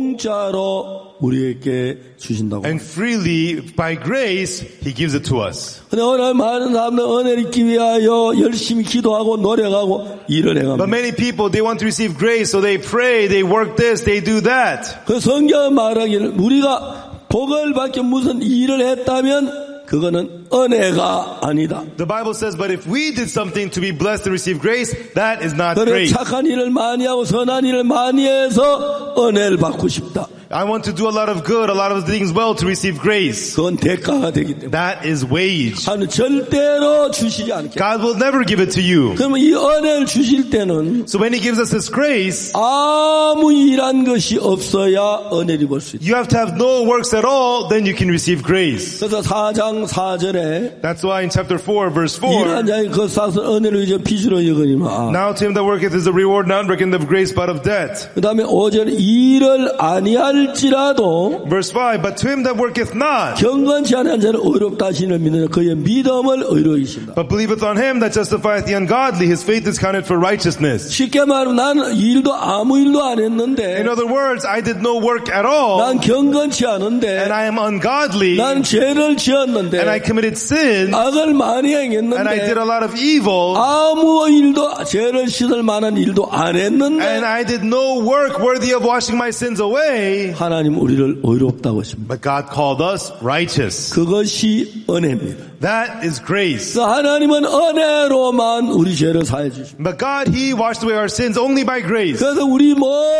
공짜로 우리에게 주신다고. and freely by grace He gives it to us. 근데 오늘 많은 사람들 은혜를 입기 위하여 열심히 기도하고 노력하고 일을 But 해갑니다. many people, they want to receive grace, so they pray, they work this, they do that. 그 성경 말하기를 우리가 복을 받기 무슨 일을 했다면 그거는 은혜가 아니다. The Bible says, but if we did something to be blessed to receive grace, that is not 그래 grace. 착한 일을 많이 하고 선한 일을 많이 해서 은혜를 받고 싶다. I want to do a lot of good, a lot of things well to receive grace. 그건 대가가 되기 때문에 That is wage. 하나님 절대로 주시지 않겠다. God will never give it to you. 그러면 이 은혜를 주실 때는 So when He gives us His grace, 아무 일한 것이 없어야 은혜를 입을 수 있다. you have to have no works at all, then you can receive grace. 그래서 사 장 사 절에 That's why in chapter four, verse 일한 four, 자의 그 싹을 은혜로 이제 빚으로 여거니와 now to him that worketh is the reward not reckoned of grace but of debt. 그 다음에 오 절 일을 아니할지라도 Verse five, but to him that worketh not, 경건치 않은 자를 의롭다 하시는 믿는 그의 믿음을 의롭게 하신다. but believeth on him that justifieth the ungodly, his faith is counted for righteousness. 쉽게 말하면 나는 일도 아무 일도 안 했는데 In other words, I did no work at all, 난 경건치 and 않은데 I am ungodly, 난 죄를 지었는데 and I committed sin, 악을 많이 and I did 행했는데 a lot of evil, 아무 일도 죄를 씻을 만한 일도 안 and 했는데 I did no work worthy of washing my sins away, 하나님 우리를 의롭다고 하십니다. but God called us righteous. 그것이 은혜입니다. That is grace. 그래서 하나님은 은혜로만 우리 죄를 사해 주십니다. But God, He washed away our sins only by grace. 그래서 우리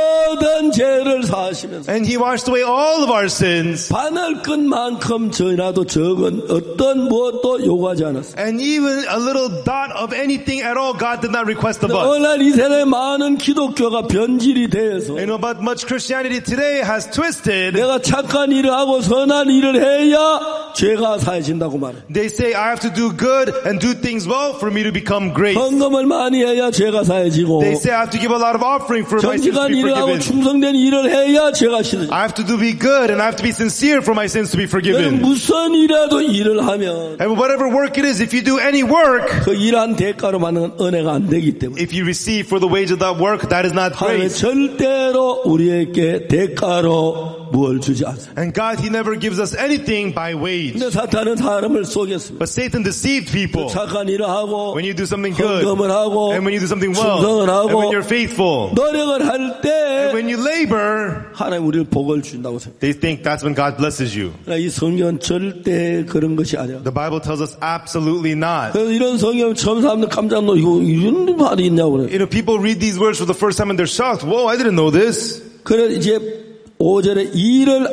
모든 죄를 사하시면서 And He washed away all of our sins. 바늘끝만큼 전이라도 적은 어떤 무엇도 요구하지 않았습니다. And even a little dot of anything at all, God did not request of us. 오늘 이 세대에 많은 기독교가 변질이 되어서 You know, but much Christianity today has twisted. 내가 착한 일을 하고 선한 일을 해야 죄가 사해진다고 말해. They say I have to do good and do things well for me to become great. 헌금을 많이 해야 죄가 사해지고 They say I have to give a lot of offering for my sins to 정직한 be 일을 하고 forgiven. 충성된 일을 해야 죄가 씻어져. I have to do be good and I have to be sincere for my sins to be forgiven. 무슨 일이라도 일을 하면 And whatever work it is, if you do any work, 그 일한 대가로 받는 은혜가 안 되기 때문에 if you receive for the wage of that work, that is not 하나님 grace. 절대로 우리에게 대가로 뭘 주지 않습니다. And God, He never gives us anything by wage. 근데 사탄은 사람을 속였습니다. But Satan deceived people. 착한 일을 하고 When you do something good, 헌금을 하고 and when you do something well, 충성을 and when 하고 you're faithful, 노력을 할 때 and when you labor, 하나님 우리를 복을 준다고 생각해요. they think that's when God blesses you. 그러나 이 성경은 절대 그런 것이 아니라. The Bible tells us absolutely not. 그래서 이런 성경 처음 사람들 깜짝 놀고 이런 말이 있냐고 그래요. You know, people read these words for the first time and they're shocked. Whoa, I didn't know this. 그래 이제 오 절에 일을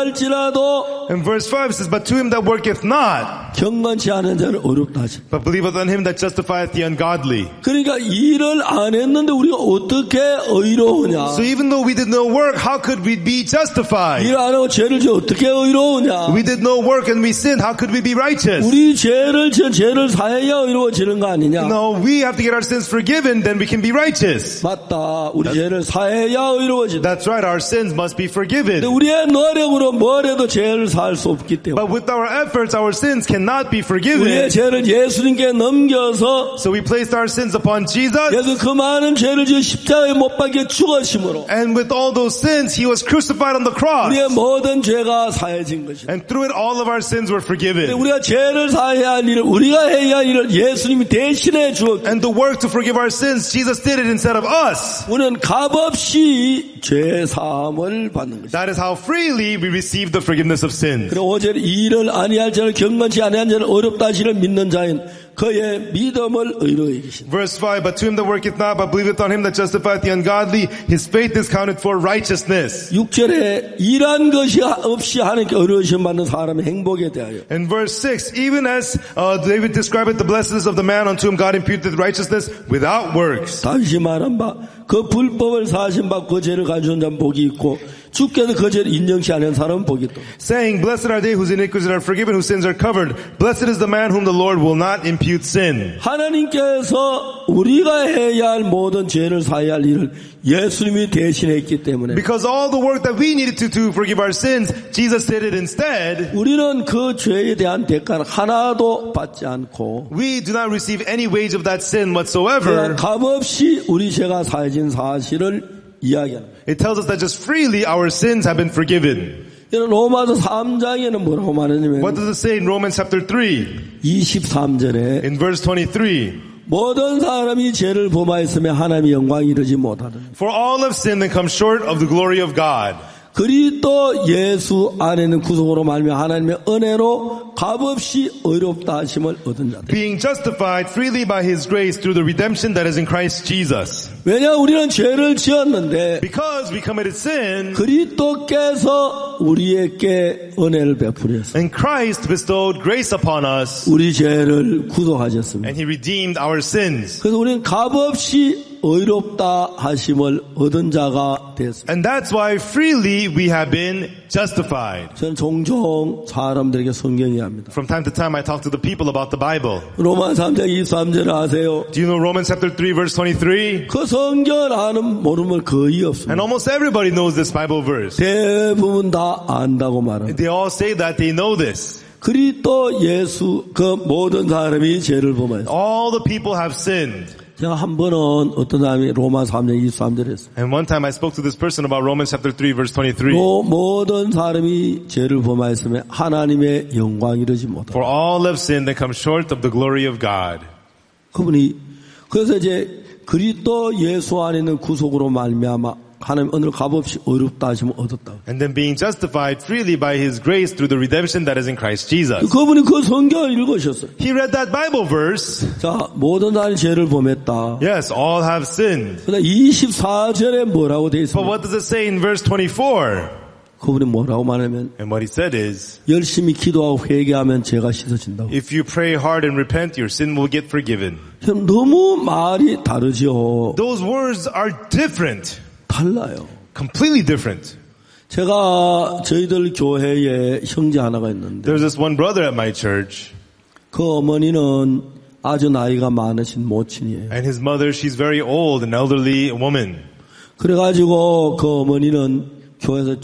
아니할지라도 In verse five it says, but to him that worketh not, 경건치 않은 자를 어렵다 하시. but believeth on him that justifieth the ungodly. 그러니까 일을 안 했는데 우리가 어떻게 의로우냐? So even though we did no work, how could we be justified? 일 안 하고 죄를 지 어떻게 의로우냐? We did no work and we sinned, how could we be righteous? 우리 죄를 저 죄를 사해야 의로워지는 거 아니냐? No, we have to get our sins forgiven, then we can be righteous. 맞다. 우리 죄를 사해야 의로워진다. That's right, our sins must be forgiven. 근데 우리의 노력으로 뭘 해도 죄를 살 수 없기 때문에 But with our efforts, our sins cannot be forgiven. 우리의 죄를 예수님께 넘겨서 So we placed our sins upon Jesus, 그래서 그 많은 죄를 지어 십자가에 못 박혀 죽으심으로 and with all those sins, He was crucified on the cross. 우리의 모든 죄가 사해진 것이다. And through it, all of our sins were forgiven. 우리가 죄를 사해야 할 일을 우리가 해야 할 일을 예수님이 대신해 주었기 And the work to forgive our sins, Jesus did it instead of us. 우리는 값없이 죄 사함을 받는 것이다. That is how freely we receive the forgiveness of sins. 그리고 오절 일을 아니할 자를 경건치 아니한 자를 어렵다 하시는 믿는 자인 그의 믿음을 의로히 여기신다. Verse five, but to him that worketh not, but believeth on him that justifieth the ungodly, his faith is counted for righteousness. 육 절에 일한 것이 없이 하나님께 의로우심 받는 사람의 행복에 대하여. In verse six, even as uh, David describeth the blessedness of the man unto whom God imputeth righteousness without works. 다시 말한 바 그 불법을 사하신 바 그 죄를 가져온 자는 복이 있고 주께서 그 죄를 인정치 않은 사람은 복이 있다. Saying, blessed are they whose iniquities are forgiven, whose sins are covered. Blessed is the man whom the Lord will not impute sin. 하나님께서 우리가 해야 할 모든 죄를 사해야 할 일을 예수님이 대신했기 때문에 Because all the work that we needed to do to forgive our sins, Jesus did it instead. 우리는 그 죄에 대한 대가는 하나도 받지 않고 We do not receive any wage of that sin 그냥 whatsoever. 값없이 우리 죄가 사해진 사실을 이야기합니다. It tells us that just freely our sins have been forgiven. 이런 로마서 삼 장에는 뭐라고 말하냐면 What does it say in Romans chapter three? 이십삼 절에 In verse twenty-three. 모든 사람이 죄를 범하였으며 하나님의 영광이 이르지 못하더니 For all have sinned and come short of the glory of God. 그리스도 예수 안에는 구속으로 말미암아 하나님의 은혜로 값없이 의롭다 하심을 얻은 자들. Being justified freely by His grace through the redemption that is in Christ Jesus. 왜냐 우리는 죄를 지었는데 Because we committed sin, 그리스도께서 우리에게 은혜를 베풀었어요. and Christ bestowed grace upon us, 우리 죄를 구속하셨습니다. and He redeemed our sins. 그래서 우리는 값없이 의롭다 하심을 얻은 자가 됐습니다. And that's why freely we have been justified. 저는 종종 사람들에게 성경 이야기합니다. From time to time I talk to the people about the Bible. 로마 삼 장 이십삼 절을 아세요? Do you know Romans chapter three verse twenty-three? 그 성경을 아는 모르는 거의 없습니다. And almost everybody knows this Bible verse. 대부분 다 안다고 말합니다. They all say that they know this. 그리스도 예수 그 모든 사람이 죄를 범하였어요. All the people have sinned. 제가 한 번은 어떤 사람이 로마 삼 장 이십삼 절에 했어요. And one time I spoke to this person about Romans chapter three verse twenty-three. 또 모든 사람이 죄를 범하였으며 하나님의 영광 이르지 못하고. For all have sinned and come short of the glory of God. 그분이 그래서 이제 그리스도 예수 안에 있는 구속으로 말미암아 하나님 오늘 값없이 의롭다 하시면 얻었다. And then being justified freely by His grace through the redemption that is in Christ Jesus. 그분이 그 성경을 읽으셨어요. He read that Bible verse. 자, 모든 날 죄를 범했다. Yes, all have sinned. 그다음 이십사 절에 뭐라고 돼 But 있습니까? what does it say in verse twenty-four? 그분이 뭐라고 말하면 And what He said is, 열심히 기도하고 회개하면 죄가 씻어진다고. if you pray hard and repent, your sin will get forgiven. 너무 말이 다르죠. Those words are different. 달라요. Completely different. 제가 저희들 교회에 형제 하나가 있는데 There's this one brother at my church, 그 어머니는 아주 나이가 많으신 모친이에요. and his mother, she's very old, an elderly woman. 그래가지고 그 어머니는 교회에서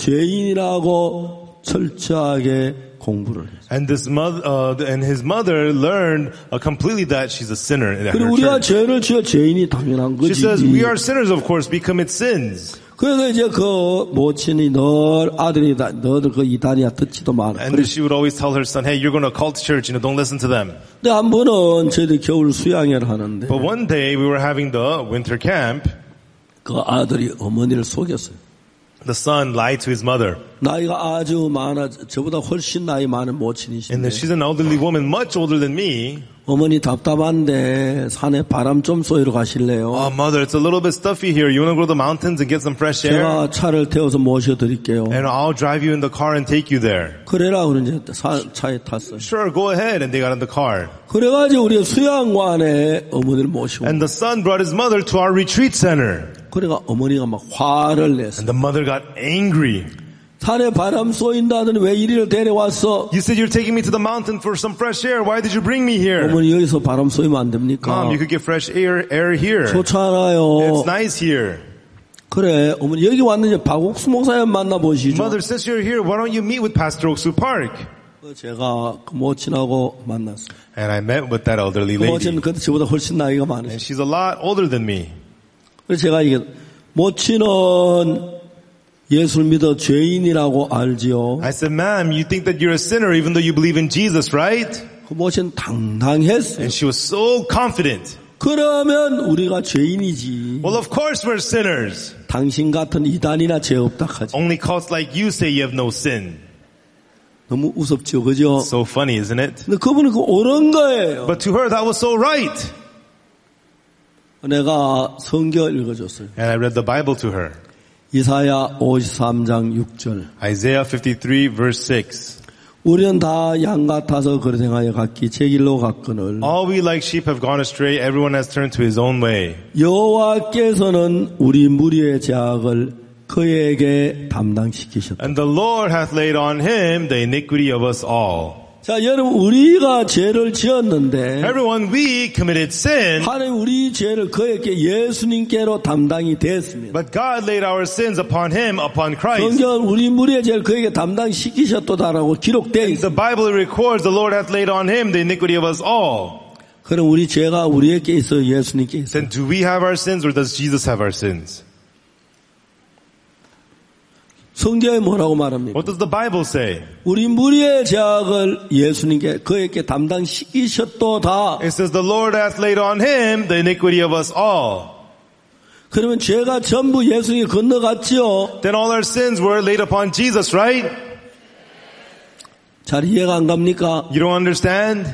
죄인이라고 철저하게 공부를 했어요. And this mother, uh, and his mother learned uh, completely that she's a sinner in 그리고 her 우리가 church. 죄를 지어 죄인이 당연한 She 거지. says, we are sinners, of course, we commit sins. 그래서 이제 그 모친이 늘 아들이다, 너들 그 이단이야 듣지도 마라. And she would always tell her son, hey, you're going to cult church, you know, don't listen to them. 근데 한 번은 저희들 겨울 수양회를 하는데 But one day we were having the winter camp. 그 아들이 어머니를 속였어요. The son lied to his mother. 나이가 아주 많아, 저보다 훨씬 나이 많은 And 모친이신데 then she's an elderly woman, much older than me. 어머니 답답한데 산에 바람 좀 쏘이러 가실래요? Oh, mother, it's a little bit stuffy here. You want to go to the mountains and get some fresh air? 제가 차를 태워서 모셔드릴게요. And I'll drive you in the car and take you there. 그래라 그러는데 사- 차에 탔어요. Sure, go ahead. And they got in the car. 그래가지고 우리 수양관에 어머니를 모시고 And the son brought his mother to our retreat center. 그래가 어머니가 막 화를 냈어요. And the mother got angry. 산에 바람 쏘인다더니 왜 이리를 데려왔어? You said you're taking me to the mountain for some fresh air. Why did you bring me here? 어머니 여기서 바람 쏘이면 안 됩니까? Mom, you could get fresh air, air here. 좋잖아요. It's nice here. 그래 어머니 여기 왔는데 박옥수 목사님 만나보시죠. Mother, since you're here, why don't you meet with Pastor Oksu Park? 제가 그 모친하고 만났어요. And I met with that elderly 그 lady. 모친은 그때 저보다 훨씬 나이가 And 많으시죠. she's a lot older than me. 그래서 제가 이게 모친은 예수를 믿어 죄인이라고 알지요. I said, ma'am, you think that you're a sinner even though you believe in Jesus, right? 그 모친 당당했어요. And she was so confident. 그러면 우리가 죄인이지. Well, of course we're sinners. 당신 같은 이단이나 죄 없다 하지. Only cults like you say you have no sin. 너무 우습죠, 그죠? So funny, isn't it? 근데 그분은 그 옳은 거예요. But to her, that was so right. 내가 성경을 읽어줬어요. And I read the Bible to her. 이사야 오십삼 장 육 절. Isaiah fifty-three verse six. 우리는 다 양 같아서 그릇 행하여 각기 제 길로 갔거늘 All we like sheep have gone astray. Everyone has turned to his own way. 여호와께서는 우리 무리의 죄악을 그에게 담당시키셨다. And the Lord hath laid on him the iniquity of us all. 자, 여러분 우리가 죄를 지었는데 Everyone, we committed sin, 하나님 우리 죄를 그에게 예수님께로 담당이 됐습니다. but God laid our sins upon him, upon Christ. 성경은 우리 무리의 죄를 그에게 담당시키셨도다라고 기록되어 The 있습니다. Bible records the Lord hath laid on him the iniquity of us all. 그럼 우리 죄가 우리에게 있어요, 예수님께 있어요? Then do we have our sins or does Jesus have our sins? 성경에 뭐라고 말합니까? What does the Bible say? 우리 무리의 죄악을 예수님께 그에게 담당시키셨도다. It says the Lord hath laid on him the iniquity of us all. 그러면 죄가 전부 예수님께 건너갔죠. Then all our sins were laid upon Jesus, right? 잘 이해가 안 갑니까? You don't understand?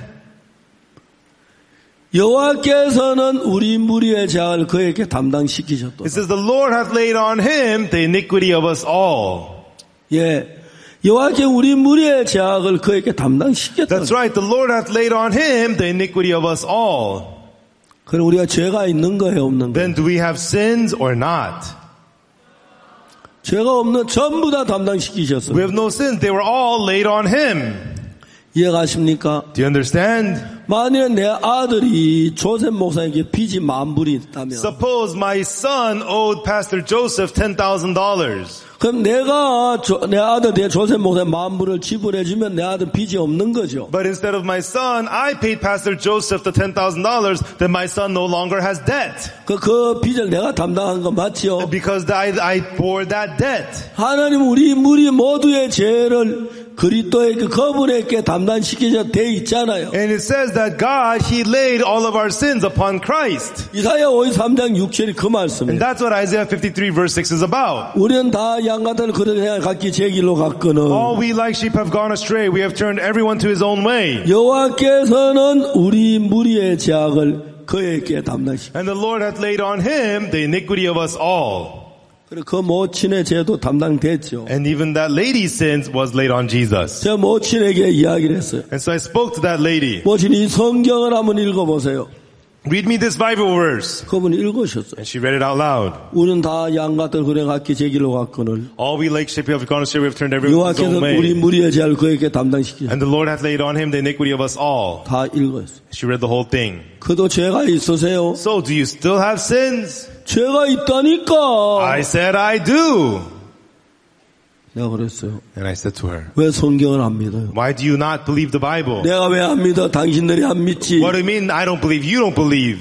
여호와께서는 우리 무리의 죄악을 그에게 담당시키셨도다. It says the Lord hath laid on him the iniquity of us all. 예, 여호와께 우리 무리의 죄악을 그에게 담당시켰다. That's right. The Lord hath laid on him the iniquity of us all. 그럼 우리가 죄가 있는 거예요, 없는 거예요? Then do we have sins or not? 죄가 없는 전부 다 담당시키셨어요. We have no sins. They were all laid on him. 이해가십니까? Do you understand? 만약에 내 아들이 조셉 목사에게 빚이 만 불이 있다면 Suppose my son owed Pastor Joseph ten thousand dollars. 그럼 내가 조, 내 아들 내 조셉 목사에 만 불을 지불해주면 내 아들 빚이 없는 거죠. But instead of my son, I paid Pastor Joseph the ten thousand dollars, then my son no longer has debt. 그, 그 빚을 내가 담당한 거 맞지요? Because I, I bore that debt. 하나님 우리 무리 모두의 죄를 그리스도의 그 거분에게 담당시키자 돼 있잖아요. And it says that God, He laid all of our sins upon Christ. 이사야 오십삼 장 육 절이 그 And 말씀이에요. that's what Isaiah fifty-three verse six is about. 우리는 다 양가들 그릇에 각기 제 길로 갔거늘 All we like sheep have gone astray. We have turned everyone to his own way. 여호와께서는 우리 무리의 죄악을 그에게 담당시키고 And the Lord hath laid on him the iniquity of us all. 그리고 그 모친의 죄도 담당됐죠. And even that lady's sins was laid on Jesus. 제가 모친에게 이야기를 했어요. And so I spoke to that lady. 모친 이 성경을 한번 읽어보세요. Read me this Bible verse. 그분이 읽으셨어요. And she read it out loud. 우리는 다 양가들 그래 각기 제 길로 갔거늘 All we like sheep have gone astray. We have turned everyone to his own 여호와께서는 우리 way. 무리의 죄를 그에게 담당시키죠. And the Lord hath laid on him the iniquity of us all. 다 읽었어요. She read the whole thing. 그도 죄가 있으세요? So do you still have sins? 죄가 있다니까. I said I do. 내가 그랬어요. And I said to her, 왜 성경을 안 믿어요? why do you not believe the Bible? 내가 왜 안 믿어? 당신들이 안 믿지. What do you mean I don't believe? You don't believe.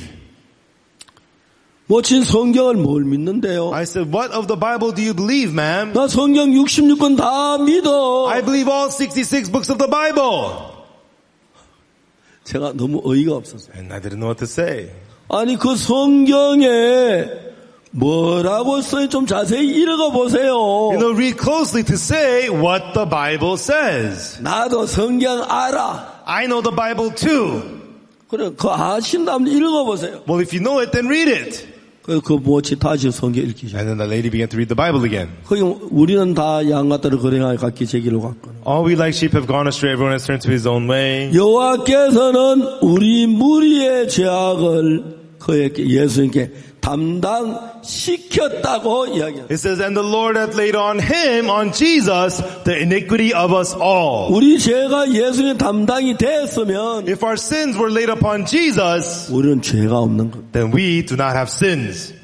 모친 성경을 뭘 믿는데요? I said, what of the Bible do you believe, ma'am? 나 성경 육십육 권 다 믿어. I believe all sixty-six books of the Bible. 제가 너무 어이가 없었어요. And I didn't know what to say. 아니 그 성경에 뭐라고 써요? 좀 자세히 읽어보세요. You know, read closely to say what the Bible says. 나도 성경 알아. I know the Bible too. 그래, 그 아신다면 읽어보세요. Well, if you know it, then read it. 그, 그 모치 다시 성경 읽기 시작. And then the lady began to read the Bible again. 거기 우리는 다 양가들을 거랭하게 각기 제 길로 갔거든. All we like sheep have gone astray. Everyone has turned to his own way. 여호와께서는 우리 무리의 죄악을 그에게 예수님께 담당시켰다고 이야기합니다. It says, and the Lord hath laid on him, on Jesus, the iniquity of us all. 우리 죄가 예수님 담당이 됐으면 If our sins were laid upon Jesus, 우리는 죄가 없는 것. then we do not have sins.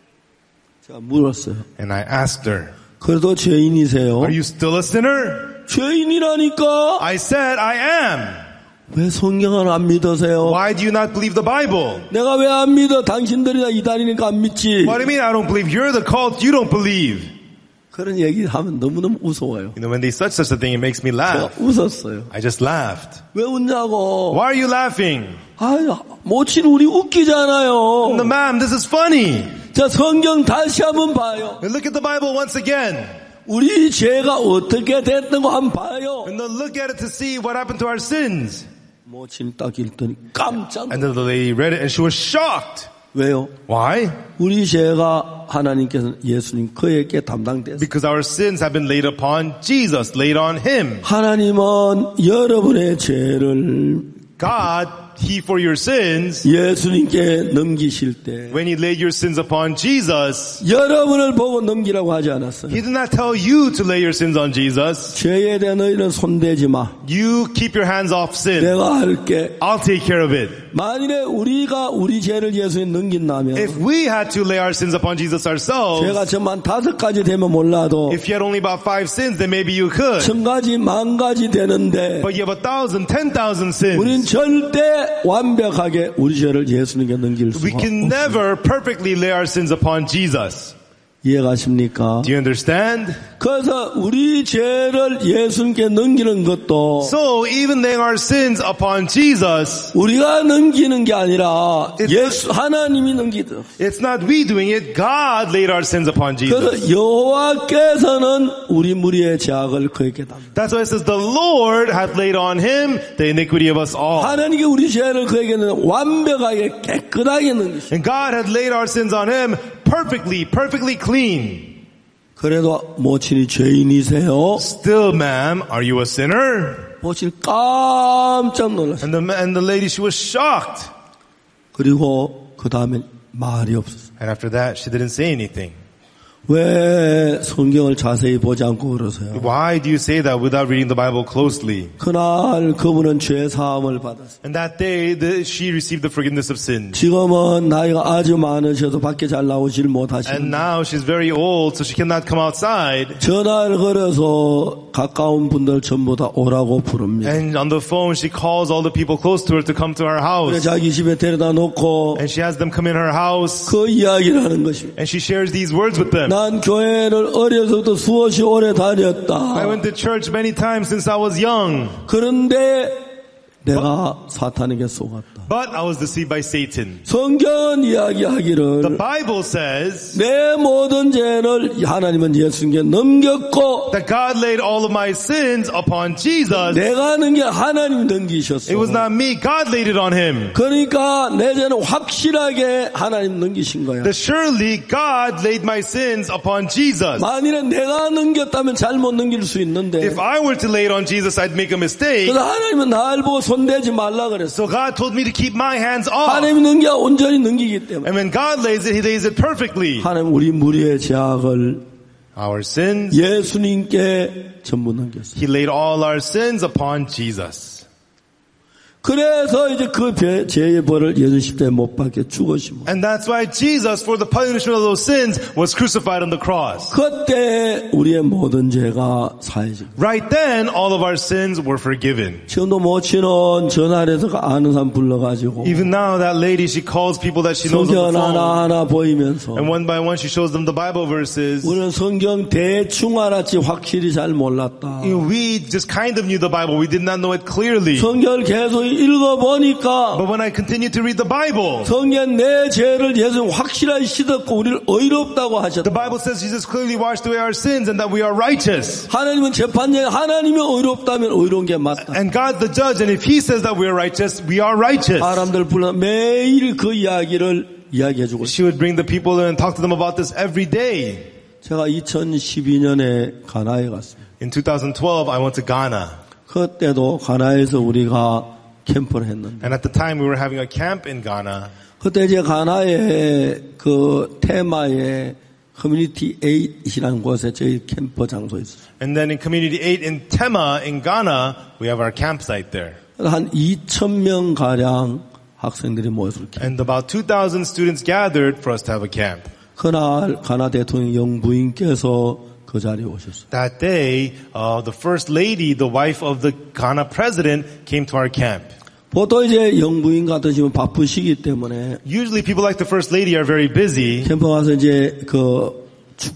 제가 물었어요. And I asked her, 그래도 죄인이세요? are you still a sinner? 죄인이라니까. I said, I am. 왜 성경을 안 믿으세요? Why do you not believe the Bible? 내가 왜 안 믿어? 당신들이나 이단이니까 안 믿지. What do you mean I don't believe? You're the cult, you don't believe. 그런 얘기 하면 너무너무 무서워요. You know, when they such such a thing, it makes me 제가 laugh. 웃었어요. I just laughed. 왜 웃냐고. Why are you laughing? 아유, 모친 우리 웃기잖아요. No, ma'am, this is funny. 자, 성경 다시 한번 봐요. And look at the Bible once again. 우리 죄가 어떻게 됐던 거 한번 봐요. And then look at it to see what happened to our sins. 모친이 딱 읽더니 깜짝 And then the lady read it and she was shocked. 왜요? Why? 우리 죄가 하나님께서 예수님 그에게 담당됐어요. Because our sins have been laid upon Jesus, laid on him. 하나님은 여러분의 죄를 God, He for your sins, 예수님께 넘기실 때 when He laid your sins upon Jesus, 여러분을 보고 넘기라고 하지 않았어요. He did not tell you to lay your sins on Jesus. 죄에 대한 너희는 손대지 마. You keep your hands off sin. 내가 할게. I'll take care of it. 만일에 우리가 우리 죄를 예수님 넘긴다면 If we had to lay our sins upon Jesus ourselves, 죄가 저만 다섯 가지 되면 몰라도 if you had only about five sins, then maybe you could. 천 가지 만 가지 되는데 But you have a thousand, ten thousand sins. 우린 절대 완벽하게 우리 죄를 예수님께 넘길 수가 We can 없어요. never perfectly lay our sins upon Jesus. 이해가십니까? Do you understand? 그래서 우리 죄를 예수님께 넘기는 것도 So even laying our sins upon Jesus, 우리가 넘기는 게 아니라 It's 예수 하나님이 넘기죠. it's not we doing it. God laid our sins upon Jesus. 그래서 여호와께서는 우리 무리의 죄악을 그에게 담. That's why it says the Lord hath laid on him the iniquity of us all. 하나님께 우리 죄를 그에게는 완벽하게 깨끗하게 넘기시. And God had laid our sins on him perfectly, perfectly clean. 그래도 모친이 죄인이세요? Still, ma'am, are you a sinner? 모친 깜짝 놀랐어요. And the, and the lady, she was shocked. 그리고 그 다음에 말이 없었어요. And after that, she didn't say anything. 왜 성경을 자세히 보지 않고 그러세요? Why do you say that without reading the Bible closely? 그날 그분은 죄 사함을 받았어요. And that day, the, she received the forgiveness of sins. 지금은 나이가 아주 많으셔서 밖에 잘 나오질 And 못하시는데 now she's very old, so she cannot come outside. 전화를 걸어서 가까운 분들 전부 다 오라고 부릅니다. And on the phone, she calls all the people close to her to come to her 그래 house. 자기 집에 데려다 놓고 And she has them come in her house. 그 이야기를 하는 것입니다. And she shares these words with them. 난 교회를 어려서부터 수없이 오래 I 다녔다. went to church many times since I was young. 그런데 내가 사탄에게 속았다. But I was deceived by Satan. 성경은 The 이야기하기를 Bible says 내 모든 죄를 하나님은 예수님께 넘겼고 that God laid all of my sins upon Jesus. 내가 넘겨 하나님이 It 넘기셨어. was not me. God laid it on him. 그러니까 내 죄는 확실하게 하나님 넘기신 거야. That surely God laid my sins upon Jesus. 만일에 내가 넘겼다면 잘못 넘길 수 있는데 If I were to lay it on Jesus, I'd make a mistake. 그래서 하나님은 날 보고 손대지 말라 그랬어. So God told me to keep my hands off. 하나님이 넘겨 온전히 넘기기 때문에 And when God lays it, He lays it perfectly. 하나님 우리 무리의 죄악을 Our sins, 예수님께 전부 넘겼어요. He laid all our sins upon Jesus. 그래서 이제 그 죄- 죄의 벌을 예수 십자가에 못 박혀 죽으시고 And that's why Jesus, for the punishment of those sins, was crucified on the cross. 그때 우리의 모든 죄가 사해지고 Right then, all of our sins were forgiven. 지금도 모친은 전화해서 아는 사람 불러가지고 Even now, that lady, she calls people that she knows on 성경 the phone. 하나하나 보이면서 And one by one, she shows them the Bible verses. 우리는 성경 대충 알았지 확실히 잘 몰랐다. We just kind of knew the Bible. We did not know it clearly. 성경을 계속 읽어보니까 But when I continued to read the Bible, 성경 내 죄를 예수 확실하게 씻었고 우리를 의롭다고 하셨다. the Bible says Jesus clearly washed away our sins and that we are righteous. 하나님은 재판장에 하나님이 의롭다면 의로운 게 맞다. And God's the judge, and if He says that we are righteous, we are righteous. 사람들 불러 매일 그 이야기를 이야기해주고 She would bring the people in and talk to them about this every day. 제가 이천십이 년에 가나에 갔습니다. In twenty twelve, I went to Ghana. 그때도 가나에서 우리가 캠프를 했는데 And at the time, we were having a camp in Ghana. 그때 이제 가나의 그 테마의 커뮤니티 에잇이라는 곳에 저희 캠프 장소에 있었어요. And then in Community eight in Tema, in Ghana, we have our campsite there. 한 이천 명 가량 학생들이 모여서 캠프. And about two thousand students gathered for us to have a camp. 그날 가나 대통령 영부인께서 그 자리에 오셨어요. That day, uh, the first lady, the wife of the Ghana president, came to our camp. 보통 이제 영부인 같으시면 바쁘시기 때문에 Usually people like the first lady are very busy. 캠프 가서 이제 그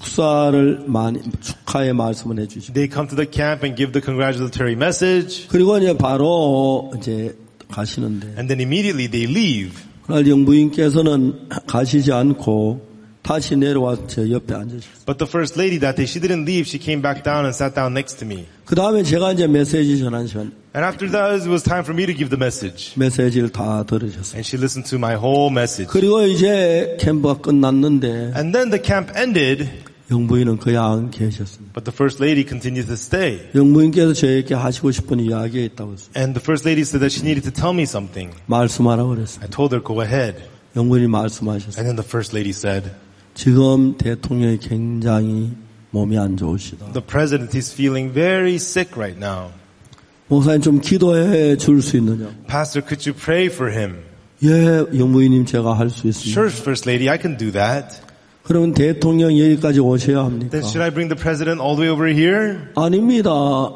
축사를 많이 축하의 말씀을 해주시고 They come to the camp and give the congratulatory message. 그리고 이제 바로 이제 가시는데 And then immediately they leave. 그날 영부인께서는 가시지 않고 다시 내려와서 제 옆에 앉으셨어요. But the first lady that day, she didn't leave. She came back down and sat down next to me. 그 다음에 제가 이제 메시지 전한 시간 And after that, it was time for me to give the message. 메시지를 다 들으셨어요. And she listened to my whole message. 그리고 이제 캠프가 끝났는데 And then the camp ended, 영부인은 그냥 계셨습니다. but the first lady continued to stay. 영부인께서 저에게 하시고 싶은 이야기가 있다고 했어요. And the first lady said that she needed to tell me something. 말씀하라고 그랬어요. I told her, go ahead. 영부인이 말씀하셨어요. And then the first lady said, 지금 대통령이 굉장히 몸이 안 좋으시다. the president is feeling very sick right now. 목사님 좀 기도해 줄 수 있느냐? Pastor, could you pray for him? 예, 영부인님 제가 할 수 있습니다. Sure, first lady, I can do that. 그러면 대통령 여기까지 오셔야 합니까? Then should I bring the president all the way over here? 아닙니다.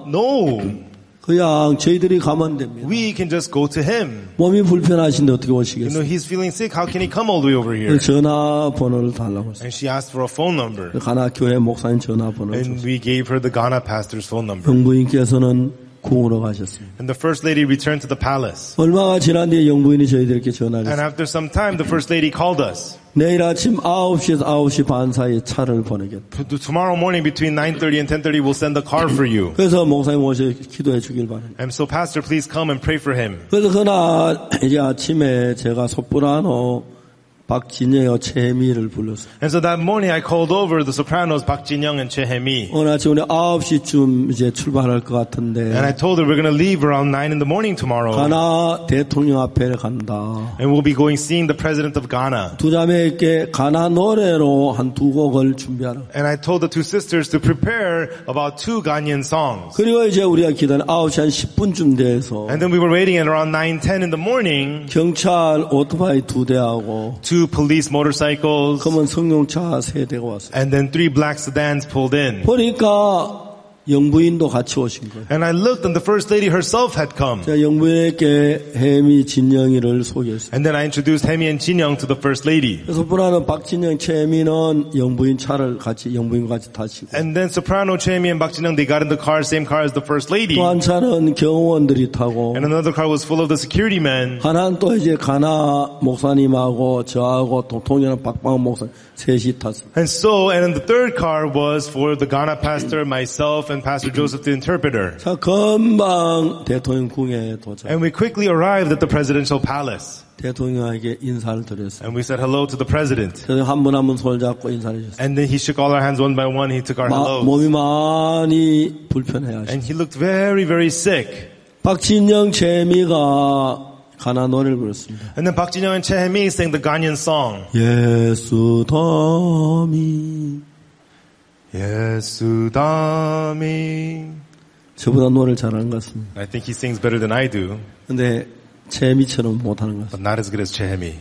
No. 그냥 저희들이 가면 됩니다. We can just go to him. 몸이 불편하신데 어떻게 You know, 오시겠어요? he's feeling sick. How can he come all the way over here? 전화번호를 달라고 했어요. And she asked for a phone number. 가나 교회 목사님 전화번호를 And 줬어요. we gave her the Ghana pastor's phone number. 영부인께서는 궁으로 가셨습니다. And the first lady returned to the palace. 얼마가 지난 뒤에 영부인이 저희들에게 전화를 And 했어요. after some time, the first lady called us. 내일 아침 아홉 시에서 아홉 시 반 사이에 차를 보내겠다. Tomorrow morning between nine thirty and ten thirty, we'll send a car for you. 그래서 목사님 오셔 기도해 주길 바랍니다. And so, Pastor, please come and pray for him. 그래서 그날 이제 아침에 제가 소프라노 박진영과 최혜미를 불렀어요. And so that morning, I called over the sopranos, Park Jin-young and Choi Hae-mi. 오늘 아침 우리 아홉 시쯤 이제 출발할 것 같은데 And I told her we're going to leave around nine in the morning tomorrow. 가나 대통령 앞에 간다. And we'll be going seeing the president of Ghana. 두 자매에게 가나 노래로 한 두 곡을 준비하라. And I told the two sisters to prepare about two Ghanaian songs. 그리고 이제 우리가 기다려 아홉 시 한 십 분쯤 돼서 And then we were waiting at around nine ten in the morning. 경찰 오토바이 두 대하고 Two police motorcycles. 검은 승용차 세 대가 왔어요. And then three black sedans pulled in. 보니까 영부인도 같이 오신 거예요. And I looked and the first lady herself had come. 제가 영부인에게 혜미 진영이를 소개했어요. And then I introduced Hemi and Jinyoung to the first lady. 소프라노 박진영, 최미는 영부인 차를 같이 영부인과 같이 타시고 And then soprano Chemi and Bak Jinyoung, they got in the car, same car as the first lady. 또 한 차는 경호원들이 타고 And another car was full of the security men. 하나는 또 이제 가나 목사님하고 저하고 또 통역하는 박방원 목사 셋이 탔어요. And so, and in the third car was for the Ghana pastor, myself, and Pastor Joseph the interpreter. 자, 금방 대통령 궁에 도착. And we quickly arrived at the presidential palace. 대통령에게 인사를 드렸어요. And we said hello to the president. 그래서 한 분 한 분 손을 잡고 인사를 해줬어요. And then he shook all our hands one by one. He took our 마, hellos. 몸이 많이 불편해하시고. And he looked very, very sick. 박진영, 최미가 가나 노래를 불렀습니다. And then Bak Jinyoung and Chehemi sang the Ghanaian song. 예수 담이. Yesu dami. 저보다 노래를 잘하는 것 같습니다. I think he sings better than I do, 근데 최미처럼 못하는 것 같습니다. but not as good as Chehemi.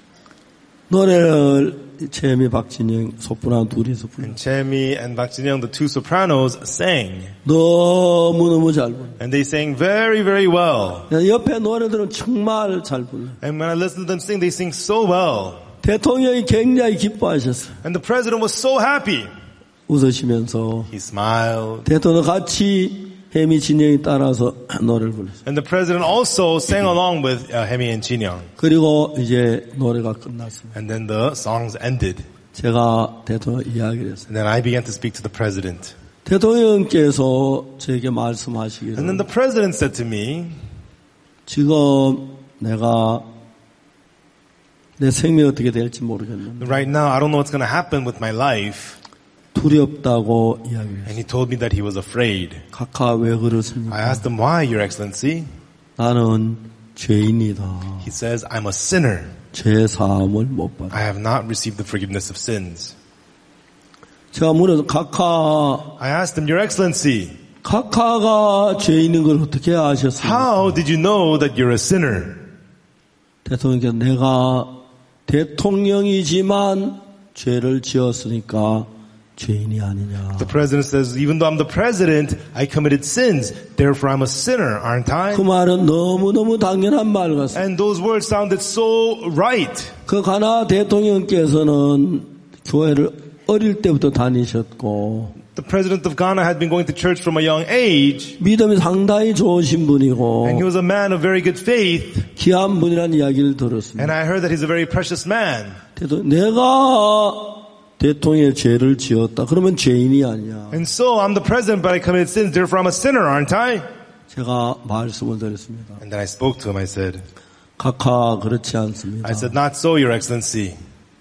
노래를 최미, 박진영, 소프라노 둘이서 불렀어요. And Chehemi and Bak Jinyoung, the two sopranos, sang. 너무너무 잘 불러요. And they sang very, very well. 옆에 노래들은 정말 잘 불러요. And when I listen to them sing, they sing so well. 대통령이 굉장히 기뻐하셨어요. And the president was so happy. 웃으시면서 He smiled. 대통령 같이 혜미 진영이 따라서 노래를 불렀어요. And the president also sang along with uh, Hemi and Jinyoung. 그리고 이제 노래가 끝났습니다. And then the songs ended. 제가 대통령 이야기를 했어요. And then I began to speak to the president. 대통령께서 저에게 And then 말씀하시기를 the president said to me, 지금 내가 내 생명이 어떻게 될지 모르겠는데 right now, I don't know what's going to happen with my life. 두렵다고 이야기했어요. And he told me that he was afraid. 각하 왜 I 그렇습니까? asked him, why, Your Excellency? 나는 죄인이다. He says, I'm a sinner. 죄 사함을 못 받아. I have not received the forgiveness of sins. 제가 물어서 각하, I asked him, Your Excellency, 각하가 죄인인 걸 어떻게 아셨습니까? how did you know that you're a sinner? 대통령께서 내가 대통령이지만 죄를 지었으니까 죄인이 아니냐. The president says, even though I'm the president, I committed sins. Therefore, I'm a sinner, aren't I? 그 말은 너무너무 당연한 말 같습니다. And those words sounded so right. 그 가나 대통령께서는 교회를 어릴 때부터 다니셨고 The president of Ghana had been going to church from a young age, 믿음이 상당히 좋으신 분이고 and he was a man of very good faith. 귀한 분이라는 이야기를 들었습니다. And I heard that he's a very precious man. 대통령, 내가 대통령의 죄를 지었다. 그러면 죄인이 아니야. And so I'm the president, but I committed sins. Therefore, I'm a sinner, aren't I? 제가 말씀을 드렸습니다. And then I spoke to him. I said, 각하 그렇지 않습니다. I said, not so, Your Excellency.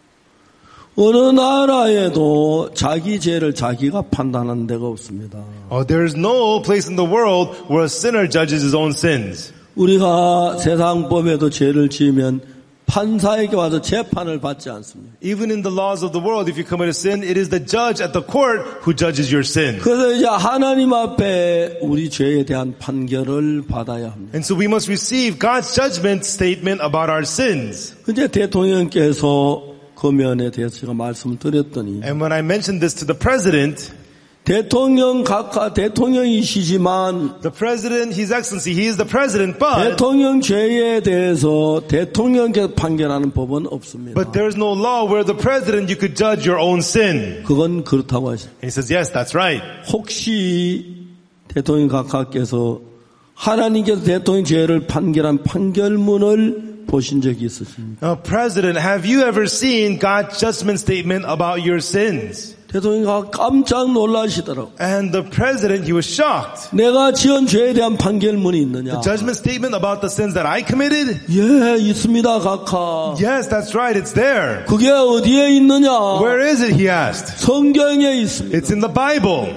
어느 나라에도 자기 죄를 자기가 판단하는 데가 없습니다. Oh, there is no place in the world where a sinner judges his own sins. 우리가 세상법에도 죄를 지으면 판사에게 와서 재판을 받지 않습니다. Even in the laws of the world, if you commit a sin, it is the judge at the court who judges your sin. 그래서 이제 하나님 앞에 우리 죄에 대한 판결을 받아야 합니다. And so we must receive God's judgment statement about our sins. 근데 대통령께서 그 면에 대해서 제가 말씀을 드렸더니 And when I mentioned this to the president, 대통령 각하 대통령이시지만 the president, His Excellency, he is the president, but 대통령 죄에 대해서 대통령께서 판결하는 법은 없습니다. but there is no law where the president you could judge your own sin. 그건 그렇다고 하시죠. And he says, yes, that's right. 혹시 대통령 각하께서 하나님께서 대통령 죄를 판결한 판결문을 보신 적이 있으십니까? Now, President, have you ever seen God's judgment statement about your sins? 대통령이 깜짝 놀라시더라고. And the president, he was shocked. 내가 지은 죄에 대한 판결문이 있느냐? The judgment statement about the sins that I committed? 예, 있습니다, 각하. Yes, that's right, it's there. 그게 어디에 있느냐? Where is it, he asked. 성경에 있습니다. It's in the Bible.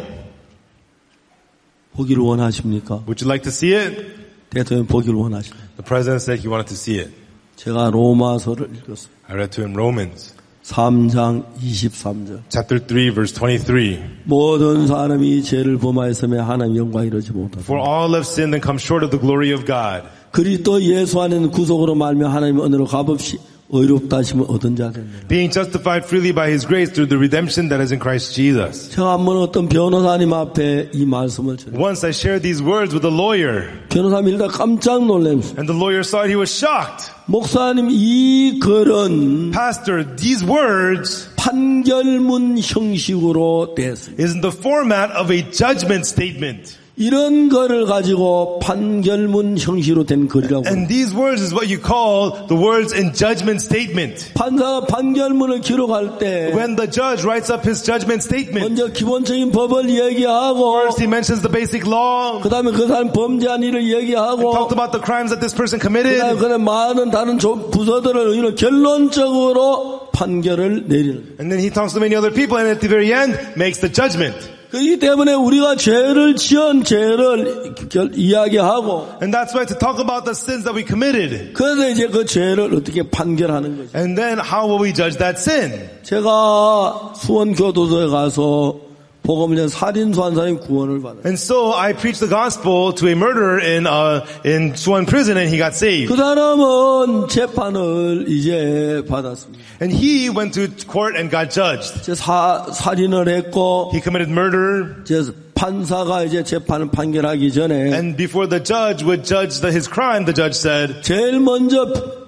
보기를 원하십니까? Would you like to see it? 대통령 보기를 원하십니까? The president said he wanted to see it. 제가 로마서를 읽었어요. I read to him Romans 삼 장 이십삼 절. chapter three, verse twenty-three. 모든 사람이 죄를 범하였으며 하나님 영광 이루지 못하다. For all have sinned and come short of the glory of God. 그리스도 예수 안에는 구속으로 말며 하나님의 은혜로 값없이 의롭다 하심을 얻은 자 됩니다. being justified freely by his grace through the redemption that is in Christ Jesus. 제가 한번 어떤 변호사님 앞에 이 말씀을 전해요. Once I shared these words with a lawyer, 변호사님 일단 깜짝 놀랐어요. and the lawyer saw it, he was shocked. 목사님 이 글은 Pastor, these words 판결문 형식으로 됐습니다. is in the format of a judgment statement. 이런 거를 가지고 판결문 형식으로 된 글이라고. And these words is what you call the words in judgment statement. 판사가 판결문을 기록할 때 When the judge writes up his judgment statement, 먼저 기본적인 법을 얘기하고 first he mentions the basic law, 그 다음에 그 사람 범죄한 일을 얘기하고 talked about the crimes that this person 그 committed, 다음에 그 많은 다른 조- 부서들을 이런 결론적으로 판결을 내리는. and then he talks to many other people, and at the very end makes the judgment. 그렇기 때문에 우리가 죄를 지은 죄를 결- 이야기하고 And that's why to talk about the sins that we committed. 그래서 이제 그 죄를 어떻게 판결하는 거죠. And then how will we judge that sin? 제가 수원교도소에 가서 복음을 전 살인수한 사람이 구원을 받아요. And so I preached the gospel to a murderer in uh, in Suwon prison, and he got saved. 그 사람은 재판을 이제 받았습니다. And he went to court and got judged. 이제 사, 살인을 했고 He committed murder, 이제 판사가 이제 재판을 판결하기 전에 and before the judge would judge the, his crime, the judge said, 제일 먼저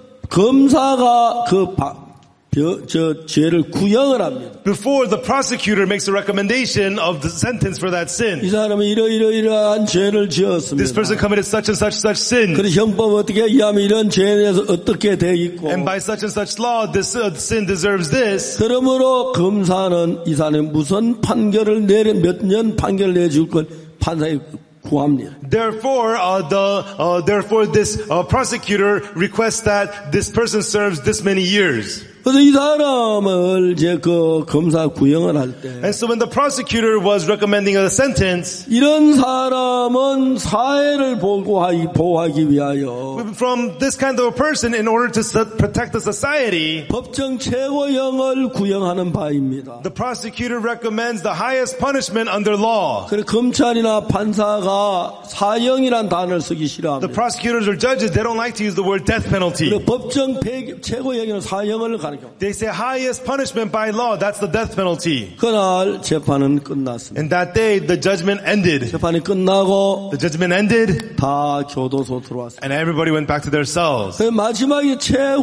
검사가 그 바, 벼, 저 죄를 구형을 합니다. before the prosecutor makes a recommendation of the sentence for that 이 sin. 사람은 이러이러이러한 죄를 This 지었습니다. person committed such and such such sin. 그리고 형법 어떻게 이해하면 이런 죄에 대해서 어떻게 돼 있고 And by such and such law, this uh, sin deserves this. 그러므로 검사는 이 사람이 무슨 판결을 내려 몇 년 판결을 내줄 걸 판사에 구합니다. Therefore, uh, the uh, therefore this uh, prosecutor requests that this person serves this many years. 그래서 이 사람을 이제 그 검사 구형을 할 때 And so when the prosecutor was recommending a sentence, 이런 사람은 사회를 보호하기, 보호하기 위하여 from this kind of a person, in order to s- protect the society, 법정 최고형을 구형하는 바입니다. the prosecutor recommends the highest punishment under law. 그래서 검찰이나 판사가 사형이란 단어를 쓰기 The 싫어합니다. prosecutors or judges, they don't like to use the word death penalty. 그리고 법정 폐- 최고형은 사형을 가르쳐. They say highest punishment by law, that's the death penalty. 그날 재판은 끝났습니다. And that day, the judgment ended. 재판이 끝나고 The judgment ended, 다 교도소 들어왔습니다. and everybody went back to their cells. 그 마지막에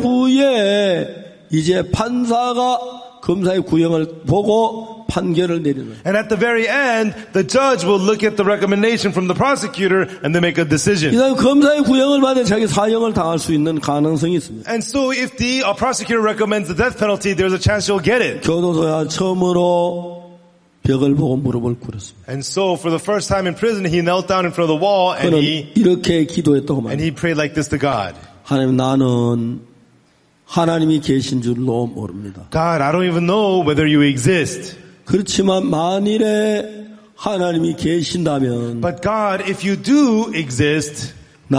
최후에 이제 판사가 검사의 구형을 보고 판결을 내리는 거예요. And at the very end, the judge will look at the recommendation from the prosecutor and then make a 이 decision. 사람 검사의 구형을 받아 자기 사형을 당할 수 있는 가능성이 있습니다. And so if the uh, prosecutor recommends the death penalty, there's a chance you'll get it. 교도소에 처음으로 벽을 보고 무릎을 꿇었습니다. And so for the first time in prison, he knelt down in front of the wall and 그는 he, 이렇게 기도했다고 and 말합니다. he prayed like this to God. 하나님, 나는 하나님이 계신 줄로 모릅니다. God, I don't even know whether you exist. 그렇지만 만일에 하나님이 계신다면 But God, if you do exist,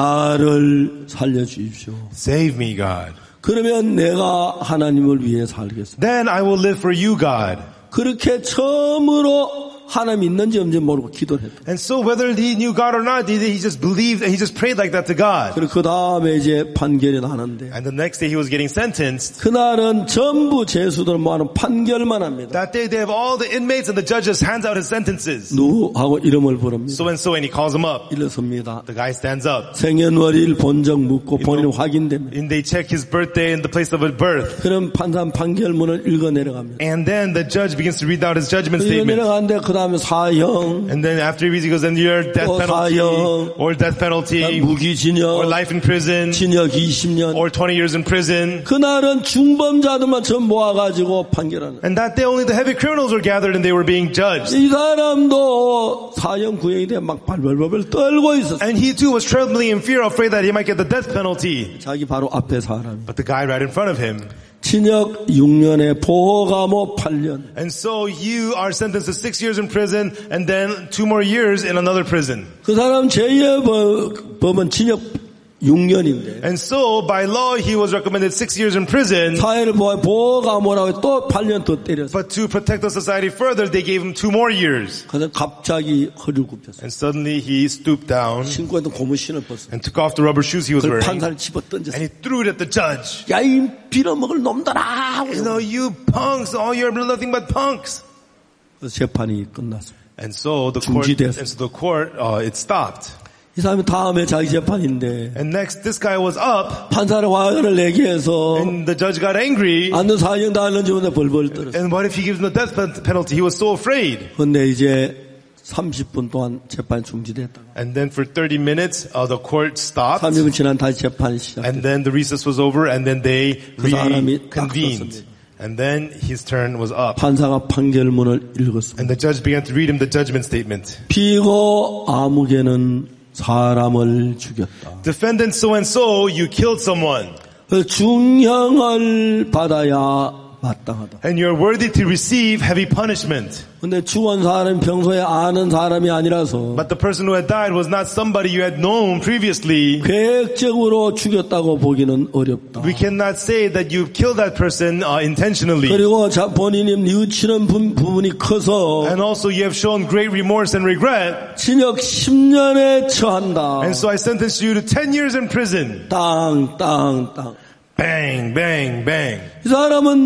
나를 살려주십시오. save me, God. 그러면 내가 하나님을 위해 살겠습니다. Then I will live for you, God. 그렇게 처음으로 하나님 있는지 없는지 모르고 기도를 했다. And so whether he knew God or not, he he just believed and he just prayed like that to God. 그리고 그 다음에 이제 판결이 나는데 And the next day he was getting sentenced. 그날은 전부 죄수들 모아놓은 판결만 합니다. That day they have all the inmates and the judges hands out his sentences. 누구하고 이름을 부릅니다. So and so, and he calls him up. 일어섭니다. The guy stands up. 생년월일 본적 묻고 본인 확인됩니다. And they check his birthday and the place of his birth. 그럼 판사 판결문을 읽어 내려갑니다. And then the judge begins to read out his judgment 읽어 statement. 내려가는데 그 다음에 사형, And then after he reads, he goes, and your death 또 penalty, 사형, or death penalty, or 무기징역, life in prison, 징역 이십 년. or twenty years in prison. 그날은 중범자들만 전 모아가지고 판결하는. And that day only the heavy criminals were gathered and they were being judged. 이 사람도 사형 구형이 돼 막 발벌벌 떨고 있었어. And he too was trembling in fear, afraid that he might get the death penalty. 자기 바로 앞에 사람. But the guy right in front of him. 징역 육 년에 보호감호 팔 년. And so you are sentenced to six years in prison and then two more years in another prison. 그 사람 제의 법- 법은 징역 육 년인데 And so, by law, he was recommended six years in prison. 사회를 보호, 보호가 뭐라고 또 팔 년 더 때렸어. But to protect the society further, they gave him two more years. 그래서 갑자기 허리를 굽혔어. And suddenly he stooped down 신고 있던 고무신을 벗어. and took off the rubber shoes he was 그걸 wearing. 판사를 집어 던졌어. And he threw it at the judge. 야, 이 빌어먹을 놈들아! You know, you punks, all you're nothing but punks. 그래서 재판이 끝났어. And so the court, 중지됐어. and so the court, uh, it stopped. 이 사람이 다음에 자기 재판인데 And next, this guy was up, 판사를 화를 내게 해서 and the judge got angry. 안는 사형 당하는지 모르는데 벌벌 떨었어. And what if he gives him the death penalty? He was so afraid. 근데 이제 삼십 분 동안 재판이 중지됐다. And then for thirty minutes, uh, the court stopped. 삼십 분 지난 다시 재판이 시작됐다. And then the recess was over, and then they 그 사람이 딱 reconvened. 섰습니다. And then his turn was up. 판사가 판결문을 읽었습니다. And the judge began to read him the judgment statement. 피고 아무개는 사람을 죽였다. Defendant so and so, you killed someone. 중형을 받아야 마땅하다. And you're worthy to receive heavy punishment. 근데 죽은 사람이 평소에 아는 사람이 아니라서 But the person who had died was not somebody you had known previously. 계획적으로 죽였다고 보기는 어렵다. We cannot say that you killed that person uh, intentionally. 그리고 자, 본인이 뉘우치는 부, 부분이 커서 And also you have shown great remorse and regret. 징역 십 년에 처한다. And so I sentenced you to ten years in prison. 땅, 땅, 땅. Bang, bang, bang. 이 사람은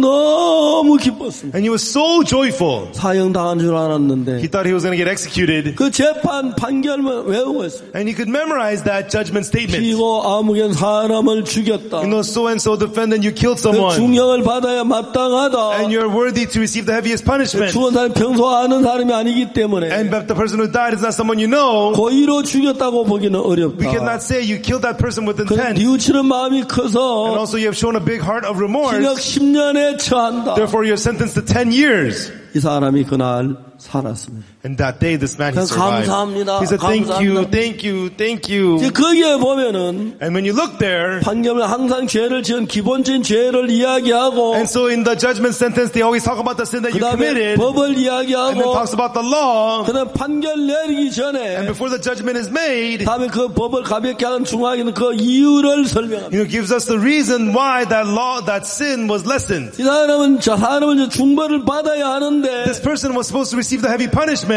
너무 기뻤습니다. And he was so joyful. 사형 당한 줄 He 알았는데 thought he was going to get executed. 그 재판 판결만 외우고 있어요. And he could memorize that judgment statement. 피고 아무개는 사람을 죽였다. You know, so and so defendant, you killed 그 someone. 중형을 받아야 마땅하다. And you're worthy to receive the heaviest punishment. 죽은 사람이 평소 아는 사람이 아니기 때문에 And but the person who died is not someone you know. 고의로 죽였다고 보기는 We 어렵다. cannot say you killed that person with 그 intent. 뉘우치는 마음이 And 커서 also you have shown a big heart of remorse. 징역 십 년에 처한다. Therefore you're sentenced to ten years. 이 사람이 그날 살았습니다. And that day this man, he 그냥 survived. 감사합니다. He said, thank you, 감사합니다. thank you, thank you. 이제 거기에 보면은 And when you look there, 판결은 항상 죄를 지은 기본적인 죄를 이야기하고 and so in the judgment sentence, they always talk about the sin that you 그다음에 committed, 법을 and then 이야기하고 talks about the law, 그다음 판결 내리기 and 전에 before the judgment is made, 다음에 그 법을 가볍게 하는 중하기는 그 이유를 설명합니다. you know, gives us the reason why that law, that sin was lessened. 이 사람은 저 사람은 이제 중벌을 받아야 하는데 This person was supposed to receive the heavy punishment,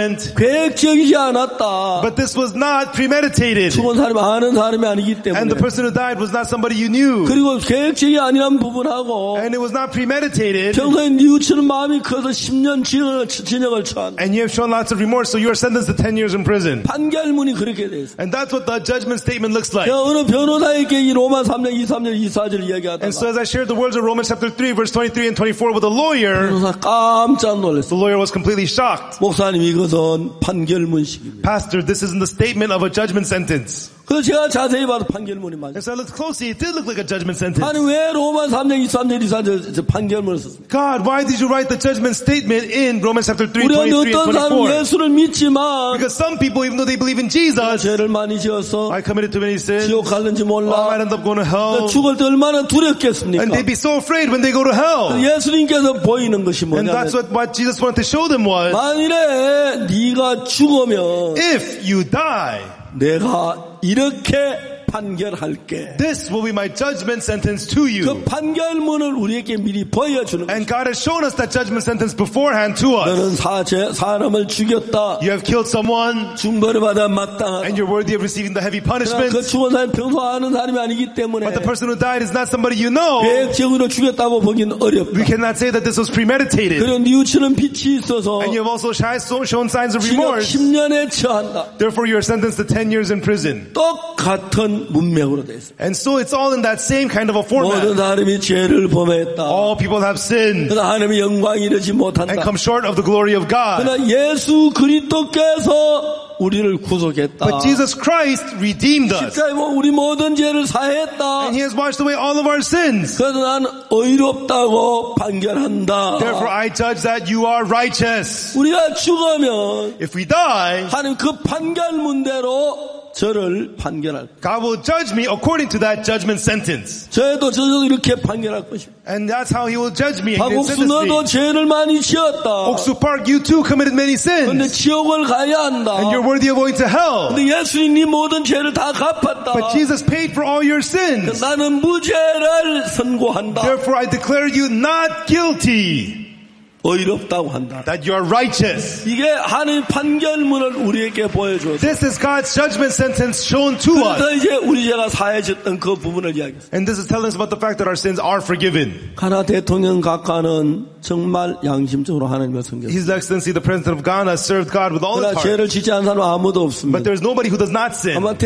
계획적이지 않았다. but this was not premeditated. 죽은 사람이 아는 사람이 아니기 And 때문에 the person who died was not somebody you knew. 그리고 계획적이 아니란 부분하고 And it was not premeditated. 평소에 뉘우치는 마음이 커서 십 년 진역을, 진역을 처한다. And you have shown lots of remorse, so you are sentenced to ten years in prison. 판결문이 그렇게 돼 있어요. And that's what the judgment statement looks like. 어느 변호사에게 이 로마 삼 장 이십삼 절 이십사 절 이야기하다가 And so as I shared the words of Romans chapter three, verse twenty-three and twenty-four with a lawyer, 변호사 깜짝 놀랐어요. the lawyer was completely shocked. 목사님 이것은 판결문식입니다. Pastor, this isn't the statement of a judgment sentence. 그래서 제가 자세히 봐도 판결문이 맞아요. And so I looked closely, it did look like a judgment sentence. 아니 왜 로마 삼 장 이십삼 절 이십사 절 판결문을 썼습니까? God, why did you write the judgment statement in Romans chapter three, 우리가 twenty-three and 어떤 사람 twenty-four? 예수를 믿지만 Because some people, even though they believe in Jesus, 죄를 많이 지어서 I committed too many sins, 지옥 갈는지 oh, I 몰라. might end up going to hell. 죽을 때 얼마나 두렵겠습니까? And they'd be so afraid when they go to hell. 예수님께서 보이는 것이 And 뭐냐면 that's what, what Jesus wanted to show them was, 만일에 네가 죽으면 if you die, 내가 이렇게 판결할게. this will be my judgment sentence to you. 그 판결문을 우리에게 미리 보여주는 거예요. And God has shown us that judgment sentence beforehand to us. 너는 사죄, 사람을 죽였다. You have killed someone, 중벌을 받아 마땅하다. and you're worthy of receiving the heavy 그러나 punishment. 그 죽은 사람이 평소 아는 사람이 아니기 때문에 But the person who died is not somebody you know. 계획적으로 죽였다고 보기는 어렵다. We cannot say that this was premeditated. 그리고 뉘우치는 빛이 있어서 And you have also shown signs of 징역 remorse. 십 년에 처한다. Therefore, you are sentenced to ten years in prison. 똑같은 문맥으로 돼 있어요. And so it's all in that same kind of a 모든 format. 사람이 죄를 범했다. All people have sinned 그러나 하나님의 영광이 이르지 못한다. and come short of the glory of God. 그러나 예수 그리스도께서 우리를 구속했다. But Jesus Christ redeemed us. 십자가에 우리 모든 죄를 사했다. And He has washed away all of our sins. 그래서 나는 의롭다고 판결한다. Therefore, I judge that you are righteous. 우리가 죽으면 If we die, 하나님 그 판결문대로 저를 판결할. God will judge me according to that judgment sentence. 저도 저도 이렇게 판결할 것입니다. And that's how he will judge me and 박옥수 sentence 너도 me. 죄를 많이 지었다. Oksu Park, you too committed many 근데 sins. 지옥을 가야 한다. And you're worthy of going to hell. 근데 예수님 네 모든 죄를 다 갚았다. But Jesus paid for all your sins. 나는 무죄를 선고한다. Therefore I declare you not guilty. 의롭다고 한다. That you are righteous. 이게 하나님 판결문을 우리에게 보여줘서 This is God's judgment sentence shown to us. 그래서 이제 우리 죄가 사해졌던 그 부분을 이야기했어요. And this is telling us about the fact that our sins are forgiven. 가나 대통령 각하는 정말 양심적으로 하나님을 섬겼어요. His Excellency, the President of Ghana, served God with all his 그러나 heart. 죄를 짓지 않은 사람은 아무도 But 없습니다. there's nobody who does not sin. 아마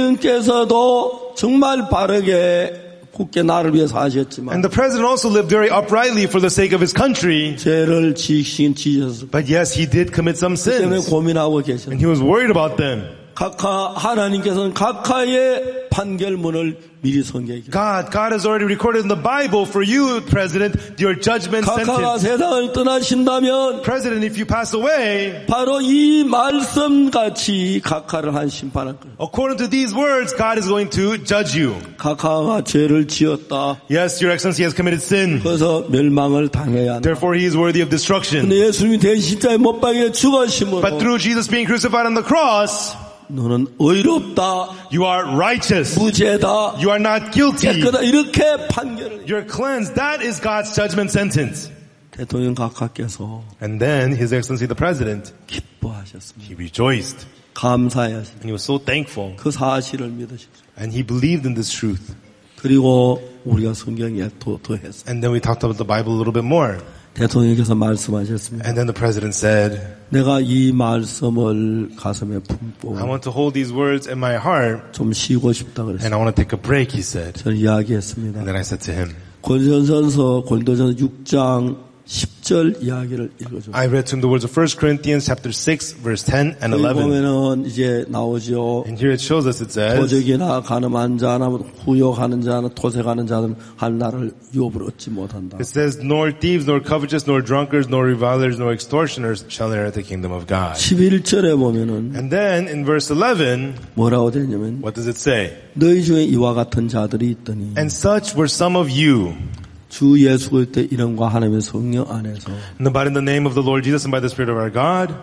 대통령께서도 정말 바르게 굳게 나를 위해서 하셨지만 And the President also lived very uprightly for the sake of his country. 죄를 지시긴 지셨어요. But yes, he did commit some 때문에 sins. 고민하고 계셨어요. And he was worried about them. 각하 하나님께서는 각하의 판결문을 미리 선계해. God, God has already recorded in the Bible for you, President, your judgment 각하가 sentence. 세상을 떠나신다면 President, if you pass away, 바로 이 말씀같이 각하를 한 심판할 거예요. according to these words, God is going to judge you. 각하가 죄를 지었다. Yes, your Excellency has committed sin. 그래서 멸망을 당해야 한다. Therefore, he is worthy of destruction. 근데 예수님이 대신 십자가에 못 박혀 죽으심으로 But through Jesus being crucified on the cross, 너는 의롭다, you are righteous. 무죄다, You are not guilty. 깨끗하다 이렇게 판결을. You're cleansed. That is God's judgment sentence. 대통령 각하께서 And then His Excellency the President, 기뻐하셨습니다. he rejoiced. 감사하셨습니다. And he was so thankful. 그 사실을 믿으십시오. And he believed in this truth. 그리고 우리가 성경에 더, 더 했어요. And then we talked about the Bible a little bit more. 대통령께서 말씀하셨습니다. And then the President said, 내가 이 말씀을 가슴에 품고 I want to hold these words in my heart 좀 쉬고 싶다 그랬어요. and I want to take a break, he said. 저는 이야기했습니다. And then I said to him, 고린도전서 고린도전서 육 장 십 절 이야기를 읽어줘. I read to him the words of First Corinthians chapter six, verse ten and 여기 eleven. 보면은 이제 나오죠. And here it shows us, it says, 도적이나 가늠한 자나 후욕하는 자나 토색하는 자는 한 날을 유업을 얻지 못한다. it says, nor thieves, nor covetous, nor drunkards, nor revilers, nor extortioners shall inherit the kingdom of God. 십일 절에 보면은 And then in verse eleven, 뭐라고 되냐면 what does it say? 너희 중에 이와 같은 자들이 있더니 And such were some of you. 주 예수 그리스도의 이름과 하나님의 성령 안에서 But in the name of the Lord Jesus and by the Spirit of our God.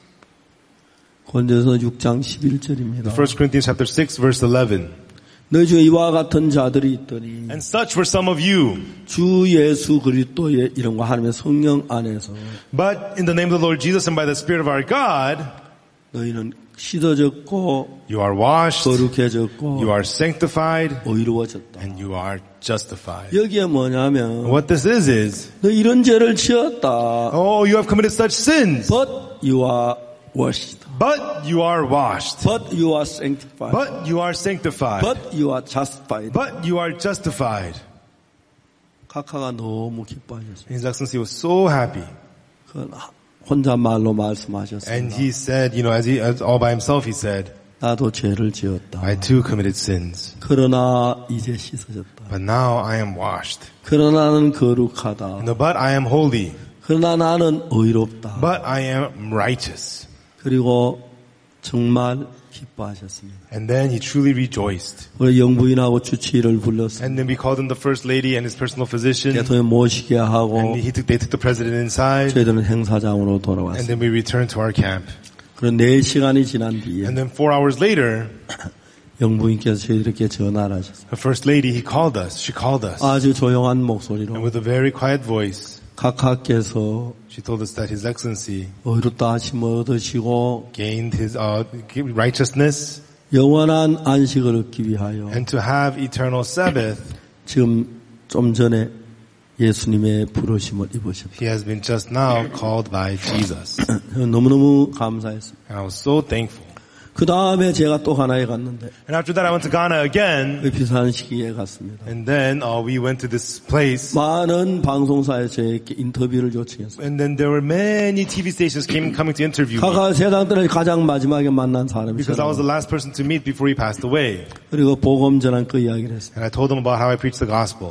고린도전서 육 장 십일 절입니다. First Corinthians chapter six, verse eleven. 너희 중에 이와 같은 자들이 있더니 And such were some of you. 주 예수 그리스도의 이름과 하나님의 성령 안에서 But in the name of the Lord Jesus and by the Spirit of our God, 너희는 씻어졌고 you are washed, 거룩해졌고 you are sanctified, 의로워졌다. and you are justified. 여기에 뭐냐면 What this is is, 너 이런 죄를 지었다. oh, you have committed such sins, But you are washed. but you are washed, But you are sanctified. but you are sanctified, But you are justified. but you are justified. 각하가 너무 기뻐하셨어요. His Excellency was so happy. 그 혼잣말로 And 말씀하셨습니다. he said, you know, as he, as all by himself, he said, 나도 죄를 지었다. I too committed sins, 그러나 이제 씻어졌다. but now I am washed. 그러나 나는 거룩하다. No, but I am holy, 그러나 나는 의롭다. but I am righteous. 그리고 정말 기뻐하셨습니다. And then he truly rejoiced. 우리 영부인하고 주치의를 불렀습니다. And then we called in the first lady and his personal physician. 대통령 모시게 하고 And he took, they took the president inside. 저희들은 행사장으로 And 돌아왔습니다. then we returned to our camp. 그런 네 시간이 지난 뒤에 And then four hours later, 영부인께서 저희들에게 전화를 하셨어요. the first lady, he called us. She called us. 아주 조용한 And 목소리로 with a very quiet voice, 각하께서 she told us that His Excellency 의롭다 하심을 얻으시고 gained his uh, righteousness 영원한 안식을 얻기 위하여 and to have eternal Sabbath. 지금 좀 전에 예수님의 부르심을 입으셨다. He has been just now called by Jesus. 너무너무 감사했습니다. And I was so thankful. 그 다음에 제가 또 가나에 갔는데 And after that, I went to Ghana again. 비산시기에 갔습니다. And then uh, we went to this place. 많은 방송사에서 저에게 인터뷰를 요청했어요. And then there were many T V stations came coming to interview me. 가가 세상 때를 가장 마지막에 만난 Because I was the 사람이잖아요. last person to meet before he passed away. 그리고 복음 전한 그 이야기를 했어요. And I told them about how I preached the gospel.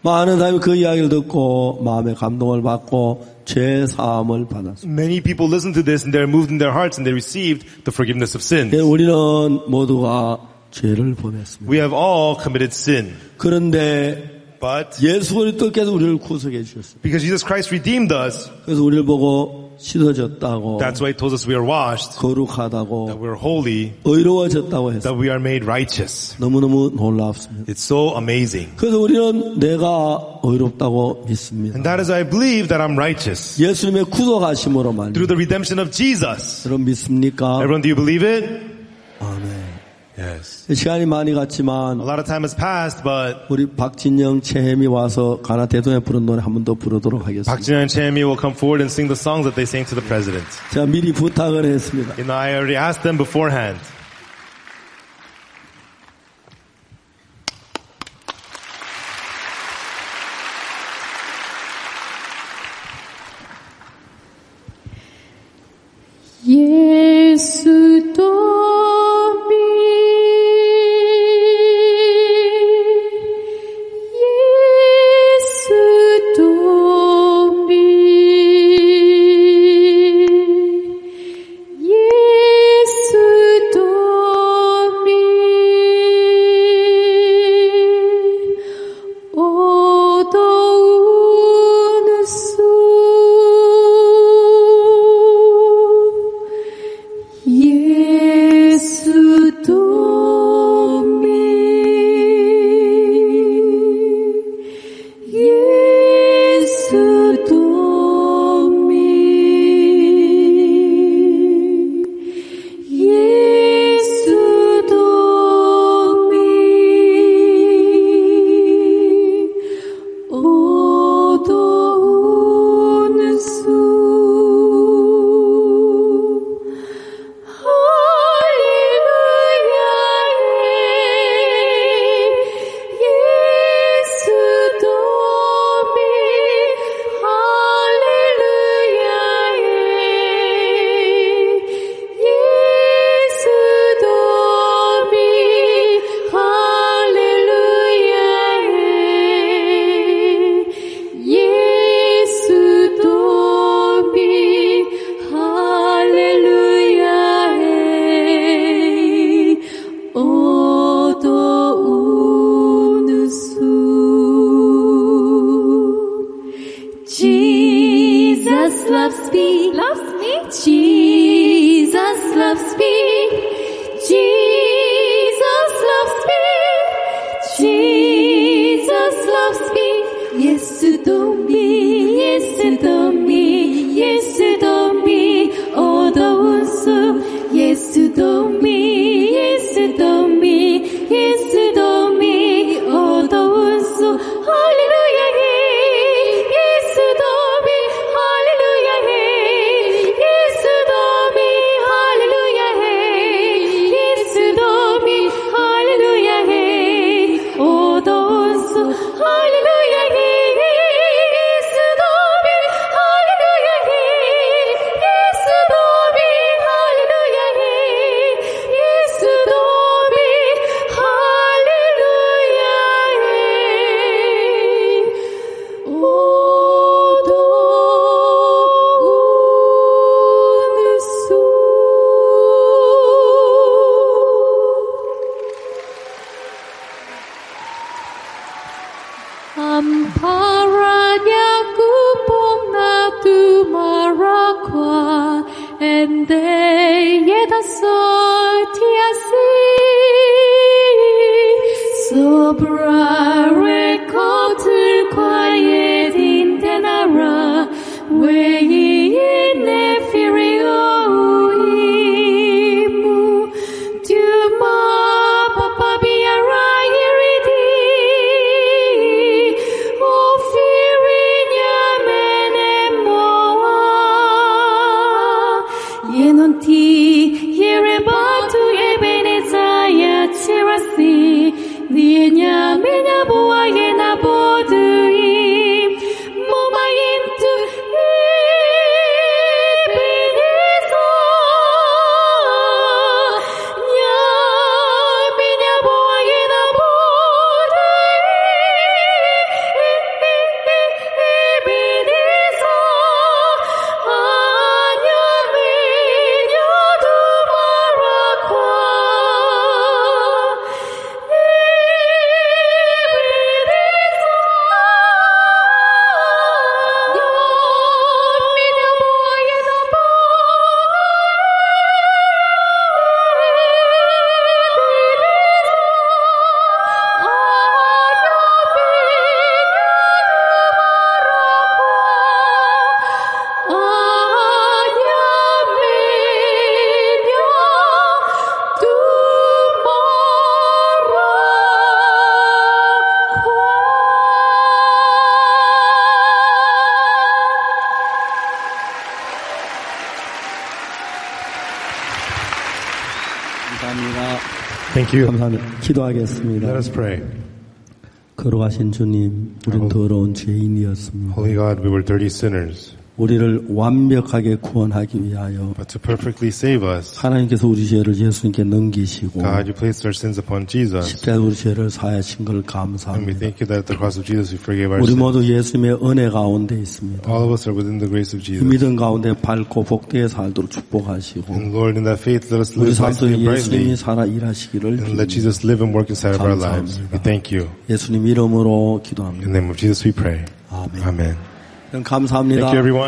많은 사람이 그 이야기를 듣고 마음의 감동을 받고 죄 사함을 받았습니다. Many people listened to this and they're moved in their hearts and they received the forgiveness of sins. 우리는 모두가 죄를 범했습니다. We have all committed sin. 그런데 But 예수 그리스도께서 우리를 구속해 주셨습니다. because Jesus Christ redeemed us, 그래서 우리를 보고 씻어졌다고, that's why he told us we are washed, 거룩하다고, that we are holy, 의로워졌다고 했어요. that we are made righteous. 너무너무 놀랍습니다. It's so amazing. 그래서 우리는 내가 의롭다고 믿습니다. And that is I believe that I'm righteous. 예수님의 구속하심으로 말입니다. Through the redemption of Jesus. 여러분 믿습니까? Everyone, do you believe it? 아멘. Yes. 시간이 많이 갔지만 A lot of time has passed, but 우리 박진영, 최혜미 와서 가나 대통령 부른 노래 한 번 더 부르도록 하겠습니다. Park Jin and Chaemi will come forward and sing the songs that they sang to the president. 제가 미리 부탁을 했습니다. You know, I already asked them beforehand. 예수도 Jesus loves me. Loves me. Jesus loves me. Jesus loves me. Jesus loves me. 예수도 미, 예수도 미, 예수도 미. 어두운 숨. 예수도 미, 예수도 미, 예수도 미. 어두운 숨. 할렐루야. Ti, here 감사합니다. Thank you. 감사합니다. 기도하겠습니다. Let us pray. 거룩하신 주님, 우린 더러운 죄인이었습니다. Holy God, we were dirty sinners. 우리를 완벽하게 구원하기 위하여 But to perfectly save us, 하나님께서 우리 죄를 예수님께 넘기시고 God, you placed our sins upon Jesus. 십자가에 우리 죄를 사하신 걸 And we 감사합니다. thank you that at the cross of Jesus you forgave our 우리 sins. 모두 예수님의 은혜 가운데 있습니다. All of us are within the grace of 이 Jesus. 믿음 가운데 밝고 복되게 살도록 축복하시고 And Lord, in that faith, let us 우리 live by 삶 속에 faith 예수님이 brightly. 살아 일하시기를 And let 빕니다. Jesus live and work inside of our lives. 감사합니다. We thank you. 예수님 이름으로 In 기도합니다. the name of Jesus we pray. 아멘. Amen. 감사합니다. Thank you, everyone.